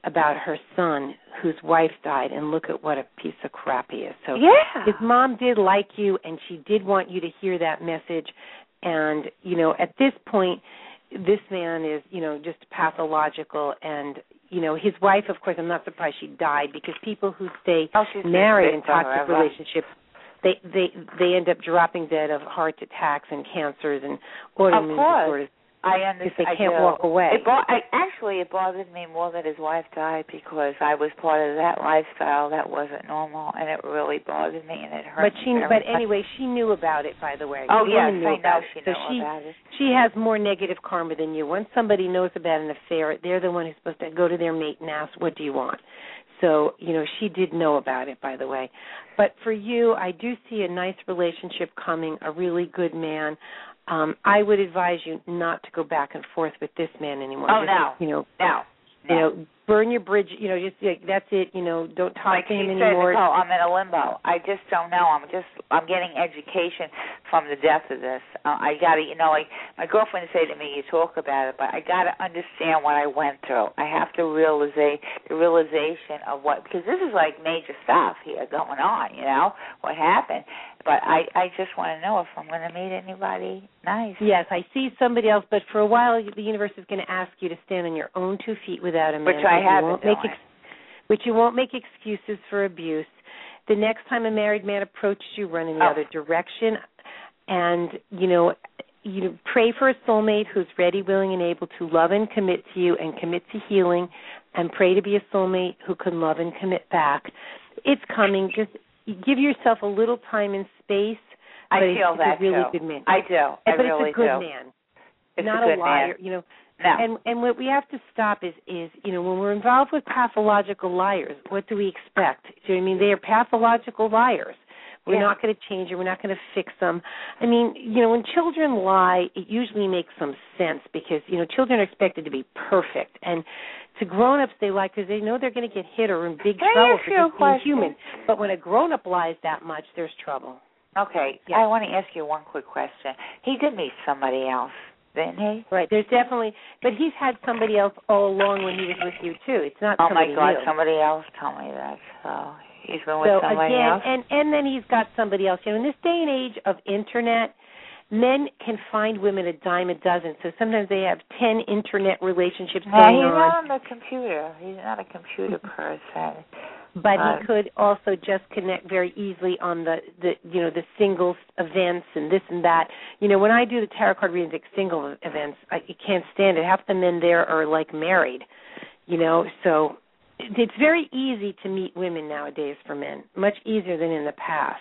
about her son whose wife died, and look at what a piece of crap he is. So yeah. his mom did like you, and she did want you to hear that message. And, you know, at this point, this man is, you know, just pathological. And, you know, his wife, of course, I'm not surprised she died, because people who stay oh, married in toxic relationships, they, they they end up dropping dead of heart attacks and cancers and autoimmune disorders. I understand. If they I can't do. walk away. It bo- I, actually, it bothered me more that his wife died, because I was part of that lifestyle that wasn't normal, and it really bothered me, and it hurt. But she, me but very anyway, much. she knew about it. By the way, oh the yes, woman knew I know about she it. knew so she, about it. She has more negative karma than you. Once somebody knows about an affair, they're the one who's supposed to go to their mate and ask, "What do you want?" So, you know, she did know about it, by the way. But for you, I do see a nice relationship coming, a really good man. Um, I would advise you not to go back and forth with this man anymore. Oh, just, no. You know, No. You know, burn your bridge. You know, just like that's it. You know, don't talk like to him she anymore. Said, Nicole, I'm in a limbo. I just don't know. I'm just I'm getting education from the death of this. Uh, I got to, you know, like my girlfriend said to me, you talk about it, but I got to understand what I went through. I have to realize the realization of what, because this is like major stuff here going on. You know what happened. But I, I just want to know if I'm going to meet anybody nice. Yes, I see somebody else, but for a while the universe is going to ask you to stand on your own two feet without a man. Which I have been doing. Make ex- which you won't make excuses for abuse. The next time a married man approaches you, run in the oh. other direction. And, you know, you pray for a soulmate who's ready, willing, and able to love and commit to you and commit to healing, and pray to be a soulmate who can love and commit back. It's coming. Just give yourself a little time and space. I but feel it's, that it's a really too. good man. I do. I but really it's a good do. man, it's not a, good a liar. Man. You know, no. and and what we have to stop is is you know when we're involved with pathological liars, what do we expect? Do you know what I mean they are pathological liars? We're yeah. not going to change it. We're not going to fix them. I mean, you know, when children lie, it usually makes some sense because, you know, children are expected to be perfect. And to grown-ups, they lie because they know they're going to get hit or in big Can trouble I for ask just you a being human. But when a grown-up lies that much, there's trouble. Okay. Yes. I want to ask you one quick question. He did meet somebody else, didn't he? Right. There's definitely, but he's had somebody else all along when he was with you, too. It's not oh, somebody my God, new. somebody else told me that. So he's been with so somebody again, else? and, and then he's got somebody else. You know, in this day and age of Internet, men can find women a dime a dozen. So sometimes they have ten Internet relationships no, going he's on. not on the computer. He's not a computer person. But uh, he could also just connect very easily on the, the, you know, the singles events and this and that. You know, when I do the tarot card readings at single events, I you can't stand it. Half the men there are like married, you know. So it's very easy to meet women nowadays for men, much easier than in the past.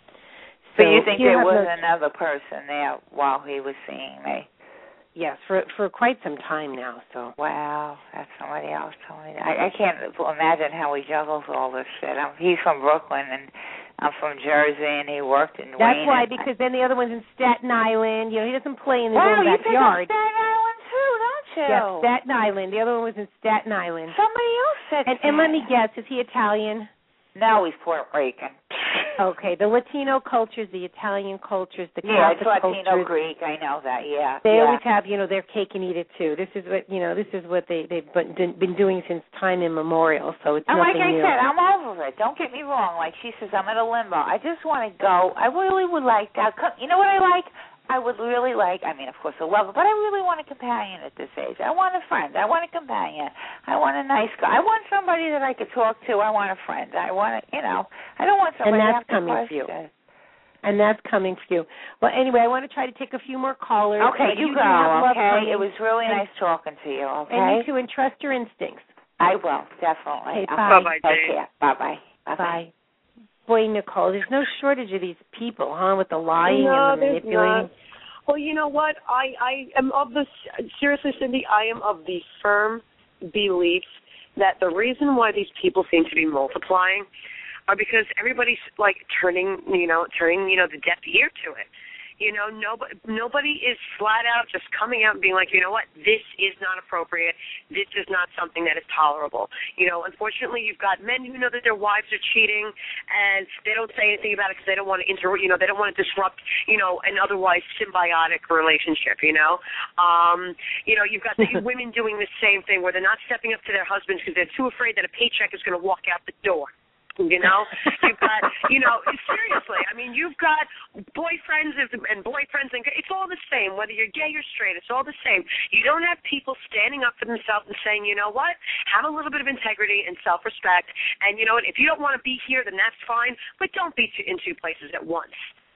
So, so you think you there was no, another person there while he was seeing me? Yes, for for quite some time now. So wow, that's somebody else told me that. I, I can't imagine how he juggles all this shit. I'm, he's from Brooklyn and I'm from Jersey, and he worked in. That's Wayne why, and, because then the other one's in Staten Island. You know, he doesn't play in his wow, own you backyard. Think of Staten Island too, don't you? Yes, Staten Island. The other one was in Staten Island. Somebody else said. And, and let me guess, is he Italian? No, he's Puerto Rican. Okay, the Latino cultures, the Italian cultures, the yeah, Catholic it's Latino cultures. Greek. I know that. Yeah, They yeah. always have, you know, their cake and eat it too. This is what, you know, this is what they they've been, been doing since time immemorial. So it's and nothing like I new. said, I'm over it. Don't get me wrong. Like she says, I'm in a limbo. I just want to go. I really would like that. You know what I like? I would really like, I mean, of course, a lover, but I really want a companion at this age. I want a friend. I want a companion. I want a nice guy. I want somebody that I could talk to. I want a friend. I want, a, you know, I don't want somebody and to that's have to coming for you. question. And that's coming for you. Well, anyway, I want to try to take a few more callers. Okay, you, you go, okay? Coming. It was really and, nice talking to you, okay? And you too, and trust your instincts. I will, definitely. Okay, bye. Bye-bye, Take Jane. care. Bye-bye. Bye-bye. Bye. Boy, Nicole, there's no shortage of these people, huh, with the lying no, and the manipulating. Not. Well, you know what? I, I am of the, seriously, Cindy, I am of the firm belief that the reason why these people seem to be multiplying are because everybody's, like, turning, you know, turning, you know, the deaf ear to it. You know, nobody nobody is flat out just coming out and being like, you know what, this is not appropriate. This is not something that is tolerable. You know, unfortunately, you've got men who know that their wives are cheating, and they don't say anything about it because they don't want to inter, you know, they don't want to disrupt, you know, an otherwise symbiotic relationship. You know, um, you know, you've got the women doing the same thing where they're not stepping up to their husbands because they're too afraid that a paycheck is going to walk out the door. You know, you've got, you know, seriously, I mean, you've got boyfriends and boyfriends, and it's all the same, whether you're gay or straight, it's all the same. You don't have people standing up for themselves and saying, you know what, have a little bit of integrity and self-respect, and you know what, if you don't want to be here, then that's fine, but don't be in two places at once.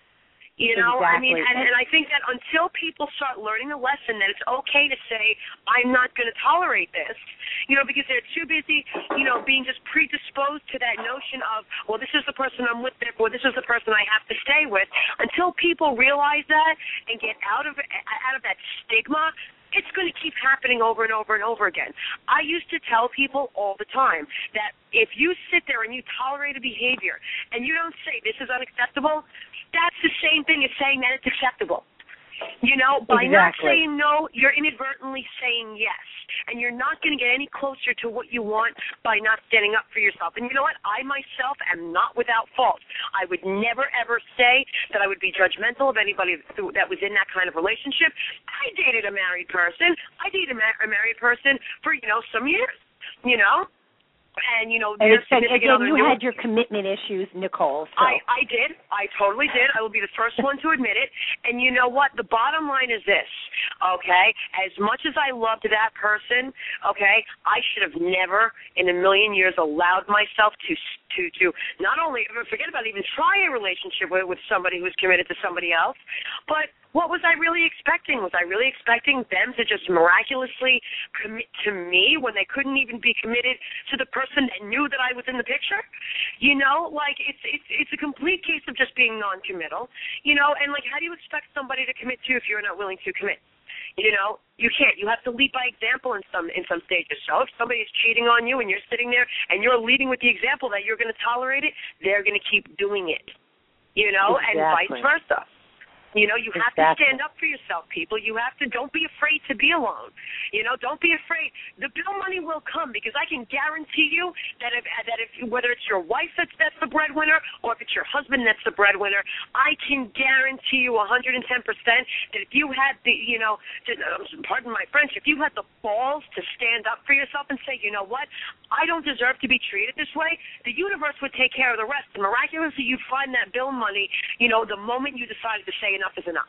You know, exactly. I mean, and, and I think that until people start learning the lesson that it's okay to say, I'm not going to tolerate this, you know, because they're too busy, you know, being just predisposed to that notion of, well, this is the person I'm with, therefore this is the person I have to stay with. Until people realize that and get out of out of that stigma, it's going to keep happening over and over and over again. I used to tell people all the time that if you sit there and you tolerate a behavior and you don't say this is unacceptable, that's the same thing as saying that it's acceptable. You know, by exactly. not saying no, you're inadvertently saying yes. And you're not going to get any closer to what you want by not standing up for yourself. And you know what? I myself am not without fault. I would never, ever say that I would be judgmental of anybody that was in that kind of relationship. I dated a married person. I dated a, ma- a married person for, you know, some years, you know. And, you know, and significant again, other you new- had your commitment issues, Nicole. So. I, I did. I totally did. I will be the first one to admit it. And you know what? The bottom line is this, okay? As much as I loved that person, okay, I should have never in a million years allowed myself to to to not only, forget about even try a relationship with, with somebody who's committed to somebody else, but what was I really expecting? Was I really expecting them to just miraculously commit to me when they couldn't even be committed to the person that knew that I was in the picture? You know, like it's it's it's a complete case of just being non-committal. You know, and like how do you expect somebody to commit to you if you're not willing to commit? You know, you can't. You have to lead by example in some in some stages. So if somebody is cheating on you and you're sitting there and you're leading with the example that you're going to tolerate it, they're going to keep doing it. You know, exactly. and vice versa. You know, you have exactly. to stand up for yourself, people. You have to, don't be afraid to be alone. You know, don't be afraid. The bill money will come because I can guarantee you that if, that if whether it's your wife that's, that's the breadwinner or if it's your husband that's the breadwinner, I can guarantee you one hundred ten percent that if you had the, you know, pardon my French, if you had the balls to stand up for yourself and say, you know what, I don't deserve to be treated this way, the universe would take care of the rest. And miraculously, you'd find that bill money, you know, the moment you decided to say enough is enough.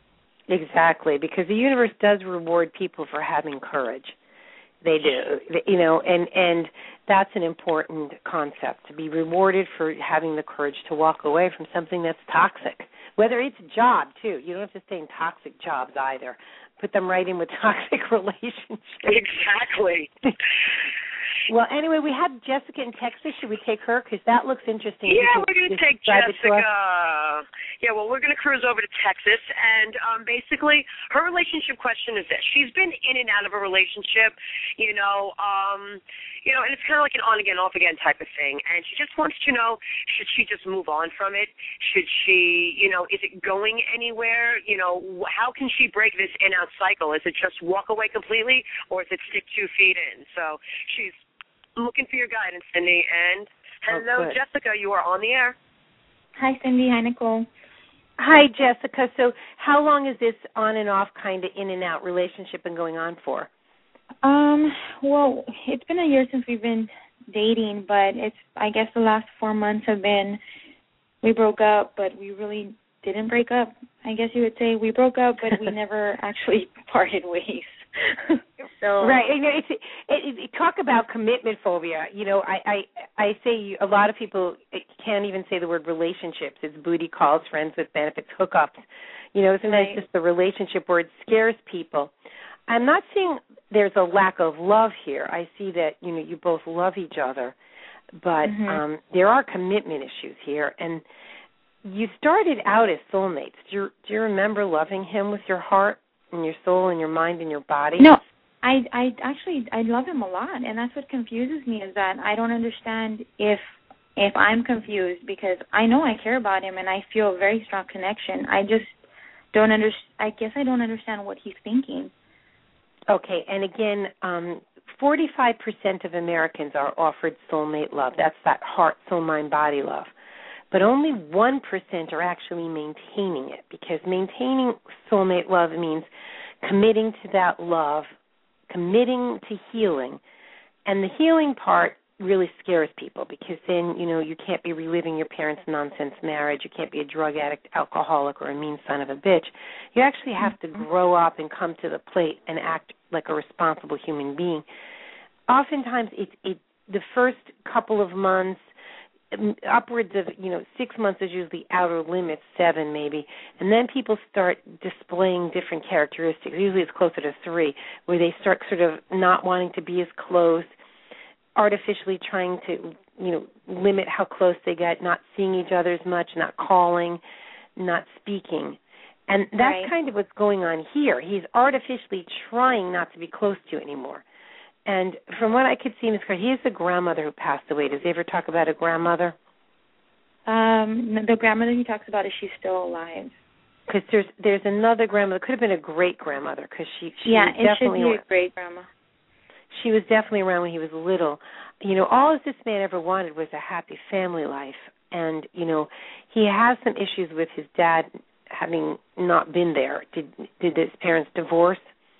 Exactly, because the universe does reward people for having courage. They do, you know, and, and that's an important concept, to be rewarded for having the courage to walk away from something that's toxic, whether it's a job, too. You don't have to stay in toxic jobs either. Put them right in with toxic relationships. Exactly. Well, anyway, we have Jessica in Texas. Should we take her? Because that looks interesting. Yeah, we're going to take Jessica. Yeah, well, we're going to cruise over to Texas. And um, basically, her relationship question is this. She's been in and out of a relationship, you know, um, you know, and it's kind of like an on-again, off-again type of thing. And she just wants to know, should she just move on from it? Should she, you know, is it going anywhere? You know, how can she break this in-out cycle? Is it just walk away completely, or is it stick two feet in? So she's looking for your guidance, Cindy. And hello, oh, Jessica. You are on the air. Hi, Cindy. Hi, Nicole. Hi, Jessica. So how long is this on and off kind of in and out relationship been going on for? Um, well, it's been a year since we've been dating, but it's, I guess the last four months have been, we broke up, but we really didn't break up. I guess you would say we broke up, but we never actually parted ways. So right, you know, it's it, it, it, talk about commitment phobia. You know, I I, I say a lot of people can't even say the word relationships. It's booty calls, friends with benefits, hookups. You know, sometimes right. just the relationship word scares people. I'm not saying there's a lack of love here. I see that, you know, you both love each other, but mm-hmm. um, there are commitment issues here. And you started out as soulmates. Do you, do you remember loving him with your heart and your soul and your mind and your body? No, I, I actually, I love him a lot, and that's what confuses me is that I don't understand if if I'm confused because I know I care about him and I feel a very strong connection. I just don't under. I guess I don't understand what he's thinking. Okay, and again, um, forty-five percent of Americans are offered soulmate love. That's that heart, soul, mind, body love. But only one percent are actually maintaining it, because maintaining soulmate love means committing to that love, committing to healing. And the healing part really scares people, because then, you know, you can't be reliving your parents' nonsense marriage. You can't be a drug addict, alcoholic, or a mean son of a bitch. You actually have to grow up and come to the plate and act like a responsible human being. Oftentimes, it, it the first couple of months, upwards of, you know, six months is usually outer limits, seven maybe, and then people start displaying different characteristics. Usually it's closer to three, where they start sort of not wanting to be as close, artificially trying to, you know, limit how close they get, not seeing each other as much, not calling, not speaking. And that's right. Kind of what's going on here. He's artificially trying not to be close to you anymore. And from what I could see in his card, he has a grandmother who passed away. Does he ever talk about a grandmother? Um, the grandmother he talks about, is she's still alive? Because there's there's another grandmother. Could have been a great grandmother, because she, she yeah, was it definitely should be a great grandma. She was definitely around when he was little. You know, all this man ever wanted was a happy family life. And, you know, he has some issues with his dad having not been there. Did did his parents divorce?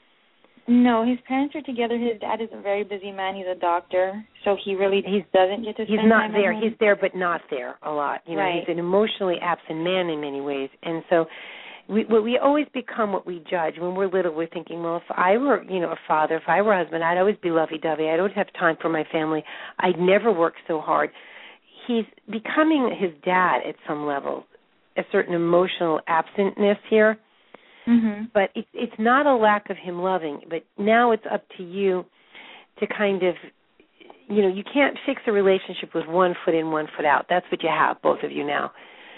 No, his parents are together. His dad is a very busy man. He's a doctor, so he really he doesn't get to spend He's not time there. at home. He's there, but not there a lot. You know, right. He's an emotionally absent man in many ways. And so we we always become what we judge. When we're little, we're thinking, well, if I were, you know, a father, if I were a husband, I'd always be lovey-dovey. I don't have time for my family. I'd never work so hard. He's becoming his dad at some level, a certain emotional absentness here. Mm-hmm. But it, it's not a lack of him loving, but now it's up to you to kind of, you know, you can't fix a relationship with one foot in, one foot out. That's what you have, both of you now.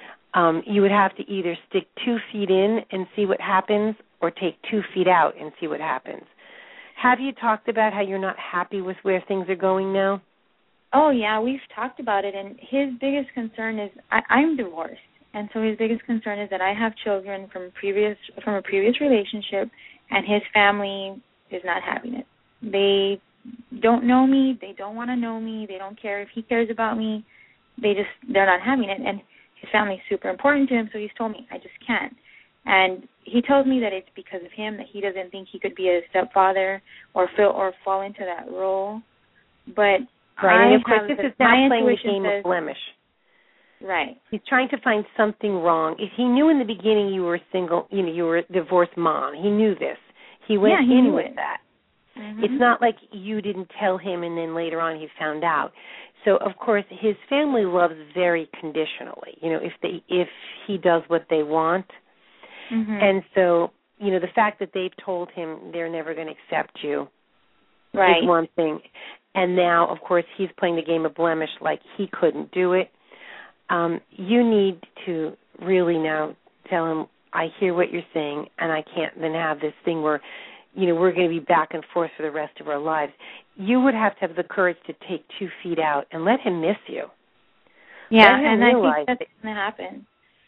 Um, you would have to either stick two feet in and see what happens, or take two feet out and see what happens. Have you talked about how you're not happy with where things are going now? Oh, yeah, we've talked about it, and his biggest concern is I, I'm divorced. And so his biggest concern is that I have children from previous from a previous relationship, and his family is not having it. They don't know me. They don't want to know me. They don't care if he cares about me. They just, they're not having it. And his family is super important to him, so he's told me, I just can't. And he tells me that it's because of him, that he doesn't think he could be a stepfather or feel or fall into that role. But right, I and of course, have, this is now playing the game says, of blemish. Right. He's trying to find something wrong. If he knew in the beginning you were a single, you know, you were a divorced mom. He knew this. He went yeah, he in knew with it. that. Mm-hmm. It's not like you didn't tell him and then later on he found out. So of course his family loves very conditionally. You know, if they if he does what they want, mm-hmm. and so you know the fact that they've told him they're never going to accept you right. is one thing. And now of course he's playing the game of blemish, like he couldn't do it. Um, you need to really now tell him, I hear what you're saying, and I can't then have this thing where, you know, we're going to be back and forth for the rest of our lives. You would have to have the courage to take two feet out and let him miss you. Yeah, and I think that's going to happen.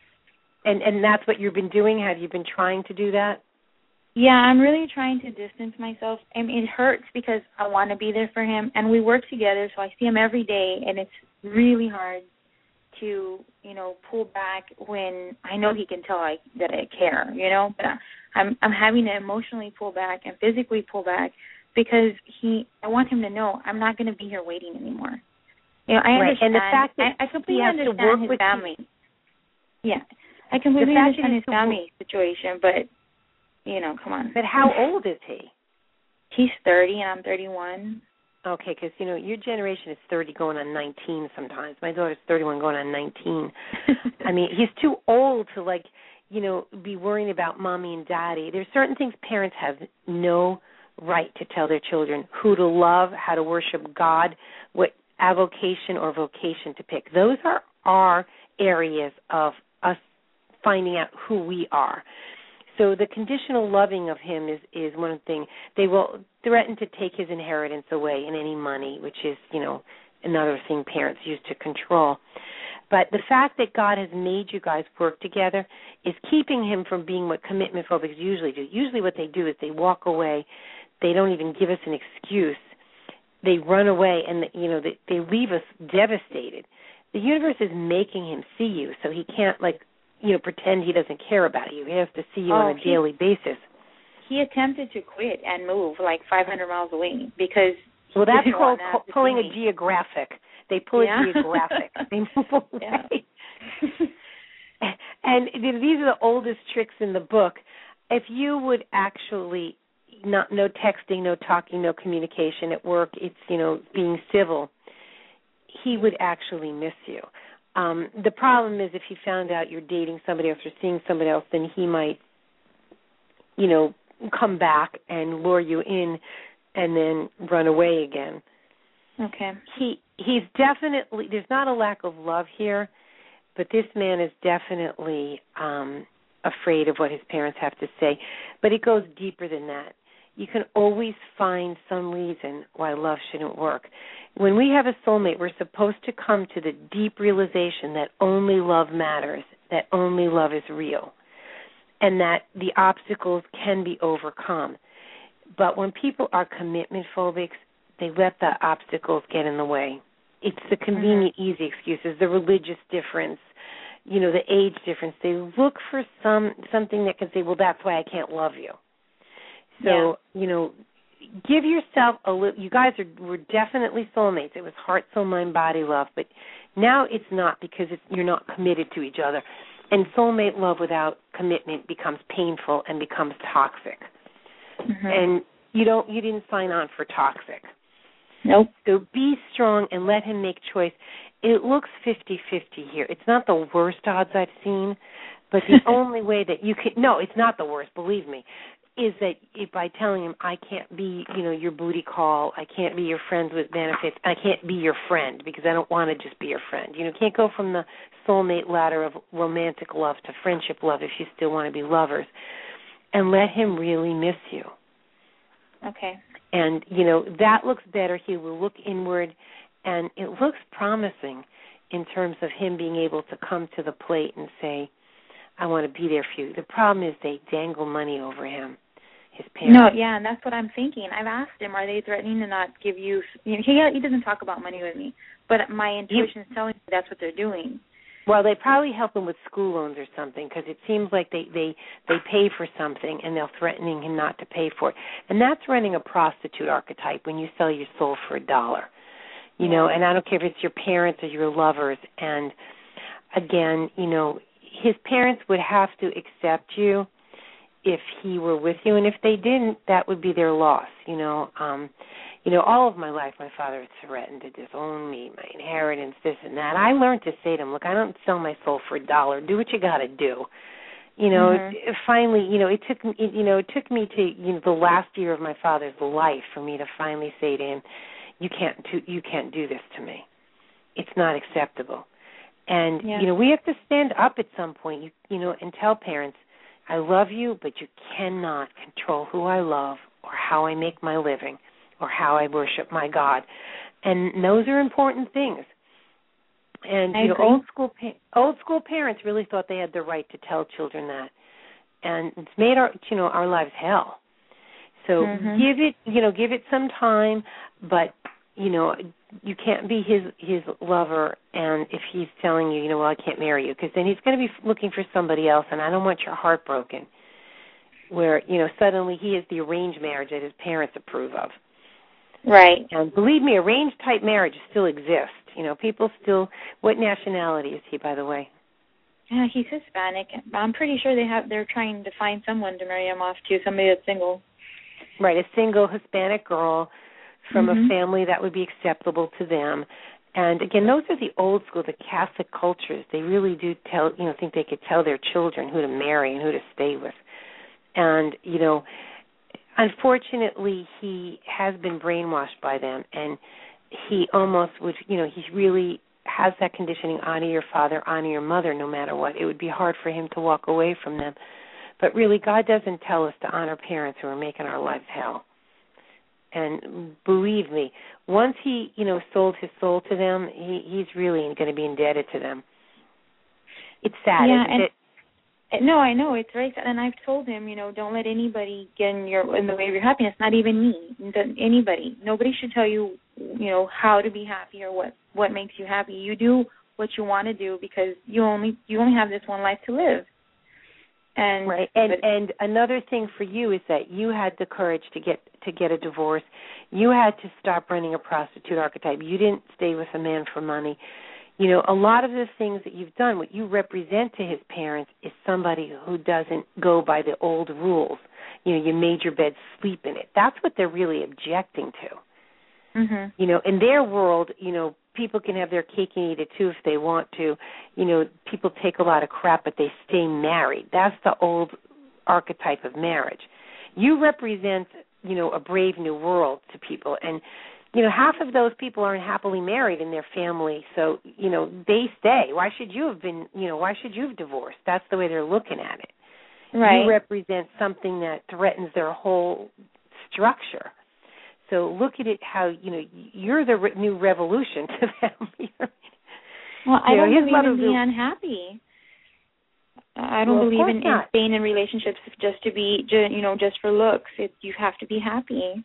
And and that's what you've been doing? Have you been trying to do that? Yeah, I'm really trying to distance myself. I mean, it hurts because I want to be there for him, and we work together, so I see him every day, and it's really hard to, you know, pull back when I know he can tell I, that I care, you know, but I'm I'm having to emotionally pull back and physically pull back because he, I want him to know I'm not going to be here waiting anymore. You know, I right. understand. And the fact that I, I completely he has understand to work his with family. You. Yeah, I completely understand his family work. situation, but, you know, come on. But how old is he? He's thirty and I'm thirty-one. Okay, because, you know, your generation is thirty going on nineteen sometimes. My daughter's thirty-one going on nineteen. I mean, he's too old to, like, you know, be worrying about mommy and daddy. There's certain things parents have no right to tell their children: who to love, how to worship God, what avocation or vocation to pick. Those are our areas of us finding out who we are. So the conditional loving of him is, is one thing. They will threaten to take his inheritance away and any money, which is, you know, another thing parents use to control. But the fact that God has made you guys work together is keeping him from being what commitment phobics usually do. Usually what they do is they walk away. They don't even give us an excuse. They run away, and, you know, they, they leave us devastated. The universe is making him see you, so he can't, like, you know, pretend he doesn't care about you. He has to see you oh, on a daily basis. He attempted to quit and move like five hundred miles away because well, that's called to pulling a geographic. They pull yeah. a geographic. They move away. Yeah. And these are the oldest tricks in the book. If you would actually not no texting, no talking, no communication at work, it's, you know, being civil, he would actually miss you. Um, the problem is if he found out you're dating somebody else or seeing somebody else, then he might, you know, come back and lure you in and then run away again. Okay. He he's definitely, there's not a lack of love here, but this man is definitely um, afraid of what his parents have to say. But it goes deeper than that. You can always find some reason why love shouldn't work. When we have a soulmate, we're supposed to come to the deep realization that only love matters, that only love is real, and that the obstacles can be overcome. But when people are commitment phobics, they let the obstacles get in the way. It's the convenient, mm-hmm. easy excuses, the religious difference, you know, the age difference. They look for some something that can say, well, that's why I can't love you. So, yeah. you know, give yourself a little, you guys are, were definitely soulmates. It was heart, soul, mind, body love. But now it's not because it's, you're not committed to each other. And soulmate love without commitment becomes painful and becomes toxic. Mm-hmm. And you don't, you didn't sign on for toxic. Nope. So be strong and let him make choice. It looks fifty-fifty here. It's not the worst odds I've seen, but the only way that you can, no, it's not the worst, believe me, is that if by telling him, I can't be, you know, your booty call, I can't be your friend with benefits, I can't be your friend because I don't want to just be your friend. You know, can't go from the soulmate ladder of romantic love to friendship love if you still want to be lovers. And let him really miss you. Okay. And, you know, that looks better. He will look inward, and it looks promising in terms of him being able to come to the plate and say, I want to be there for you. The problem is they dangle money over him, his parents. No, yeah, and that's what I'm thinking. I've asked him, are they threatening to not give you, you know, he, he doesn't talk about money with me, but my intuition is telling me that's what they're doing. Well, they probably help him with school loans or something because it seems like they, they, they pay for something and they're threatening him not to pay for it. And that's running a prostitute archetype when you sell your soul for a dollar. You yeah. know, and I don't care if it's your parents or your lovers. And, again, you know, his parents would have to accept you if he were with you. And if they didn't, that would be their loss, you know. Um You know, all of my life, my father had threatened to disown me, my inheritance, this and that. I learned to say to him, look, I don't sell my soul for a dollar. Do what you got to do. You know, mm-hmm. it, it finally, you know, it took me, it, you know, it took me to, you know, the last year of my father's life for me to finally say to him, you can't do, you can't do this to me. It's not acceptable. And, yeah. you know, we have to stand up at some point, you, you know, and tell parents, I love you, but you cannot control who I love or how I make my living or how I worship my God. And those are important things. And I you know, agree. old school old school parents really thought they had the right to tell children that. And it's made our you know, our lives hell. So mm-hmm. give it you know, give it some time, but you know, you can't be his his lover and if he's telling you, you know, well, I can't marry you, because then he's going to be looking for somebody else, and I don't want your heart broken where, you know, suddenly he is the arranged marriage that his parents approve of. Right. And believe me, arranged type marriages still exist. You know, people still. What nationality is he, by the way? Yeah, he's Hispanic. I'm pretty sure they have. They're trying to find someone to marry him off to, somebody that's single. Right, a single Hispanic girl from mm-hmm. a family that would be acceptable to them. And again, those are the old school, the Catholic cultures. They really do tell, you know, think they could tell their children who to marry and who to stay with. And you know. Unfortunately, he has been brainwashed by them, and he almost would, you know, he really has that conditioning, honor your father, honor your mother, no matter what. It would be hard for him to walk away from them. But really, God doesn't tell us to honor parents who are making our lives hell. And believe me, once he, you know, sold his soul to them, he, he's really going to be indebted to them. It's sad, yeah, isn't and, it? No, I know, it's very sad. And I've told him, you know, don't let anybody get in your in the way of your happiness, not even me, anybody. Nobody should tell you, you know, how to be happy or what, what makes you happy. You do what you want to do because you only you only have this one life to live. And right. And but, and another thing for you is that you had the courage to get to get a divorce. You had to stop running a prostitute archetype. You didn't stay with a man for money. You know, a lot of the things that you've done, what you represent to his parents is somebody who doesn't go by the old rules. You know, you made your bed, sleep in it. That's what they're really objecting to. mm-hmm. You know, in their world, you know, people can have their cake and eat it too if they want to. You know, people take a lot of crap, but they stay married. That's the old archetype of marriage. You represent, you know, a brave new world to people. And, you know, half of those people aren't happily married in their family. So, you know, they stay. Why should you have been, you know, why should you have divorced? That's the way they're looking at it. Right. You represent something that threatens their whole structure. So look at it how, you know, you're the re- new revolution to them. Well, I you know, don't believe in being will... unhappy. I don't well, believe in, in not. staying in relationships just to be, you know, just for looks. It, you have to be happy.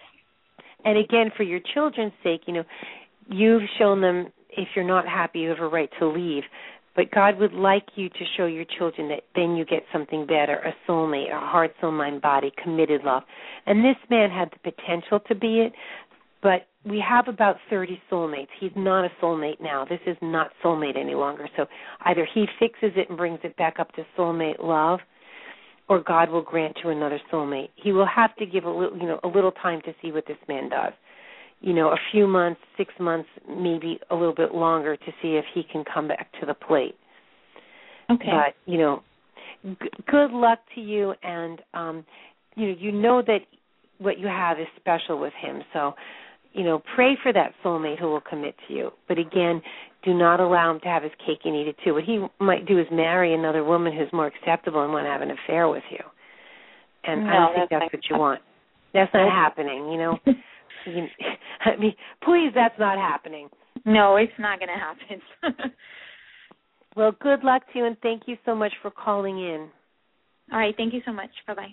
And again, for your children's sake, you know, you've shown them if you're not happy, you have a right to leave. But God would like you to show your children that then you get something better, a soulmate, a heart, soul, mind, body, committed love. And this man had the potential to be it, but we have about thirty soulmates. He's not a soulmate now. This is not soulmate any longer. So either he fixes it and brings it back up to soulmate love, or God will grant you another soulmate. He will have to give a little, you know, a little time to see what this man does. You know, a few months, six months, maybe a little bit longer to see if he can come back to the plate. Okay. But, you know, g- good luck to you, and, um, you know, you know that what you have is special with him. So, you know, pray for that soulmate who will commit to you. But, again, do not allow him to have his cake and eat it, too. What he might do is marry another woman who's more acceptable and want to have an affair with you. And no, I don't think that's, that's what you want. That's not happening, you know. You, I mean, please, that's not happening. No, it's not going to happen. Well, good luck to you, and thank you so much for calling in. All right, thank you so much. Bye-bye.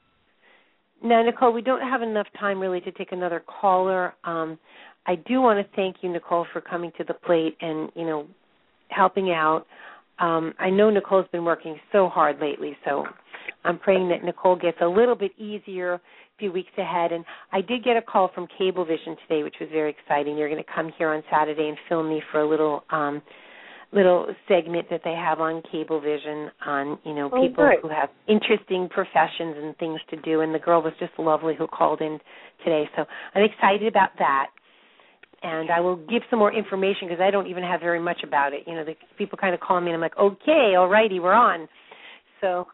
Now, Nicole, we don't have enough time really to take another caller. Um, I do want to thank you, Nicole, for coming to the plate and, you know, helping out. Um, I know Nicole's been working so hard lately, so I'm praying that Nicole gets a little bit easier a few weeks ahead. And I did get a call from Cablevision today, which was very exciting. They're going to come here on Saturday and film me for a little um, little segment that they have on Cablevision on, you know, oh, people good. who have interesting professions and things to do. And the girl was just lovely who called in today. So I'm excited about that. And I will give some more information because I don't even have very much about it. You know, the people kind of call me and I'm like, okay, all righty, we're on. So,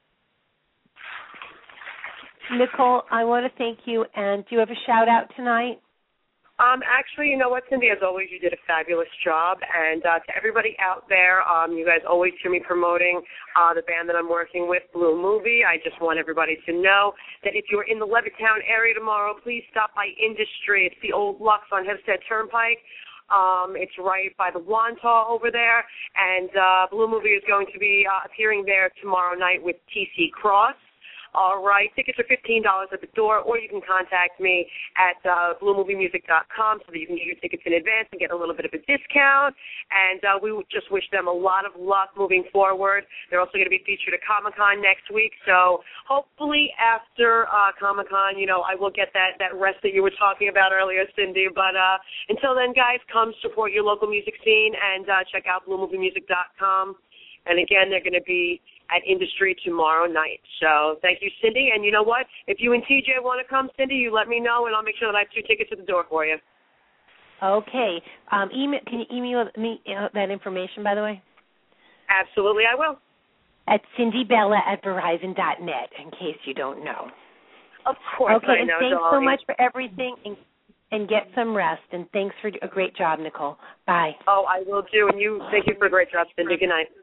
Nicole, I want to thank you. And do you have a shout-out tonight? Um, actually, you know what, Cindy, as always, you did a fabulous job. And uh, to everybody out there, um, you guys always hear me promoting uh, the band that I'm working with, Blue Movie. I just want everybody to know that if you're in the Levittown area tomorrow, please stop by Industry. It's the old Lux on Hempstead Turnpike. Um, it's right by the Wantagh over there. And uh, Blue Movie is going to be uh, appearing there tomorrow night with T C Cross. All right, tickets are fifteen dollars at the door, or you can contact me at uh, blue movie music dot com so that you can get your tickets in advance and get a little bit of a discount. And uh, we just wish them a lot of luck moving forward. They're also going to be featured at Comic-Con next week, so hopefully after uh, Comic-Con, you know, I will get that, that rest that you were talking about earlier, Cindy. But uh, until then, guys, come support your local music scene and uh, check out blue movie music dot com. And, again, they're going to be at Industry tomorrow night. So thank you, Cindy. And you know what? If you and T J want to come, Cindy, you let me know, and I'll make sure that I have two tickets at the door for you. Okay. Um, email, can you email me uh, that information, by the way? Absolutely, I will. At Cindy Bella at Verizon dot net, in case you don't know. Of course okay, I know, and thanks darling. so much for everything, and, and get some rest. And thanks for a great job, Nicole. Bye. Oh, I will do. And you, thank you for a great job, Cindy. Good night.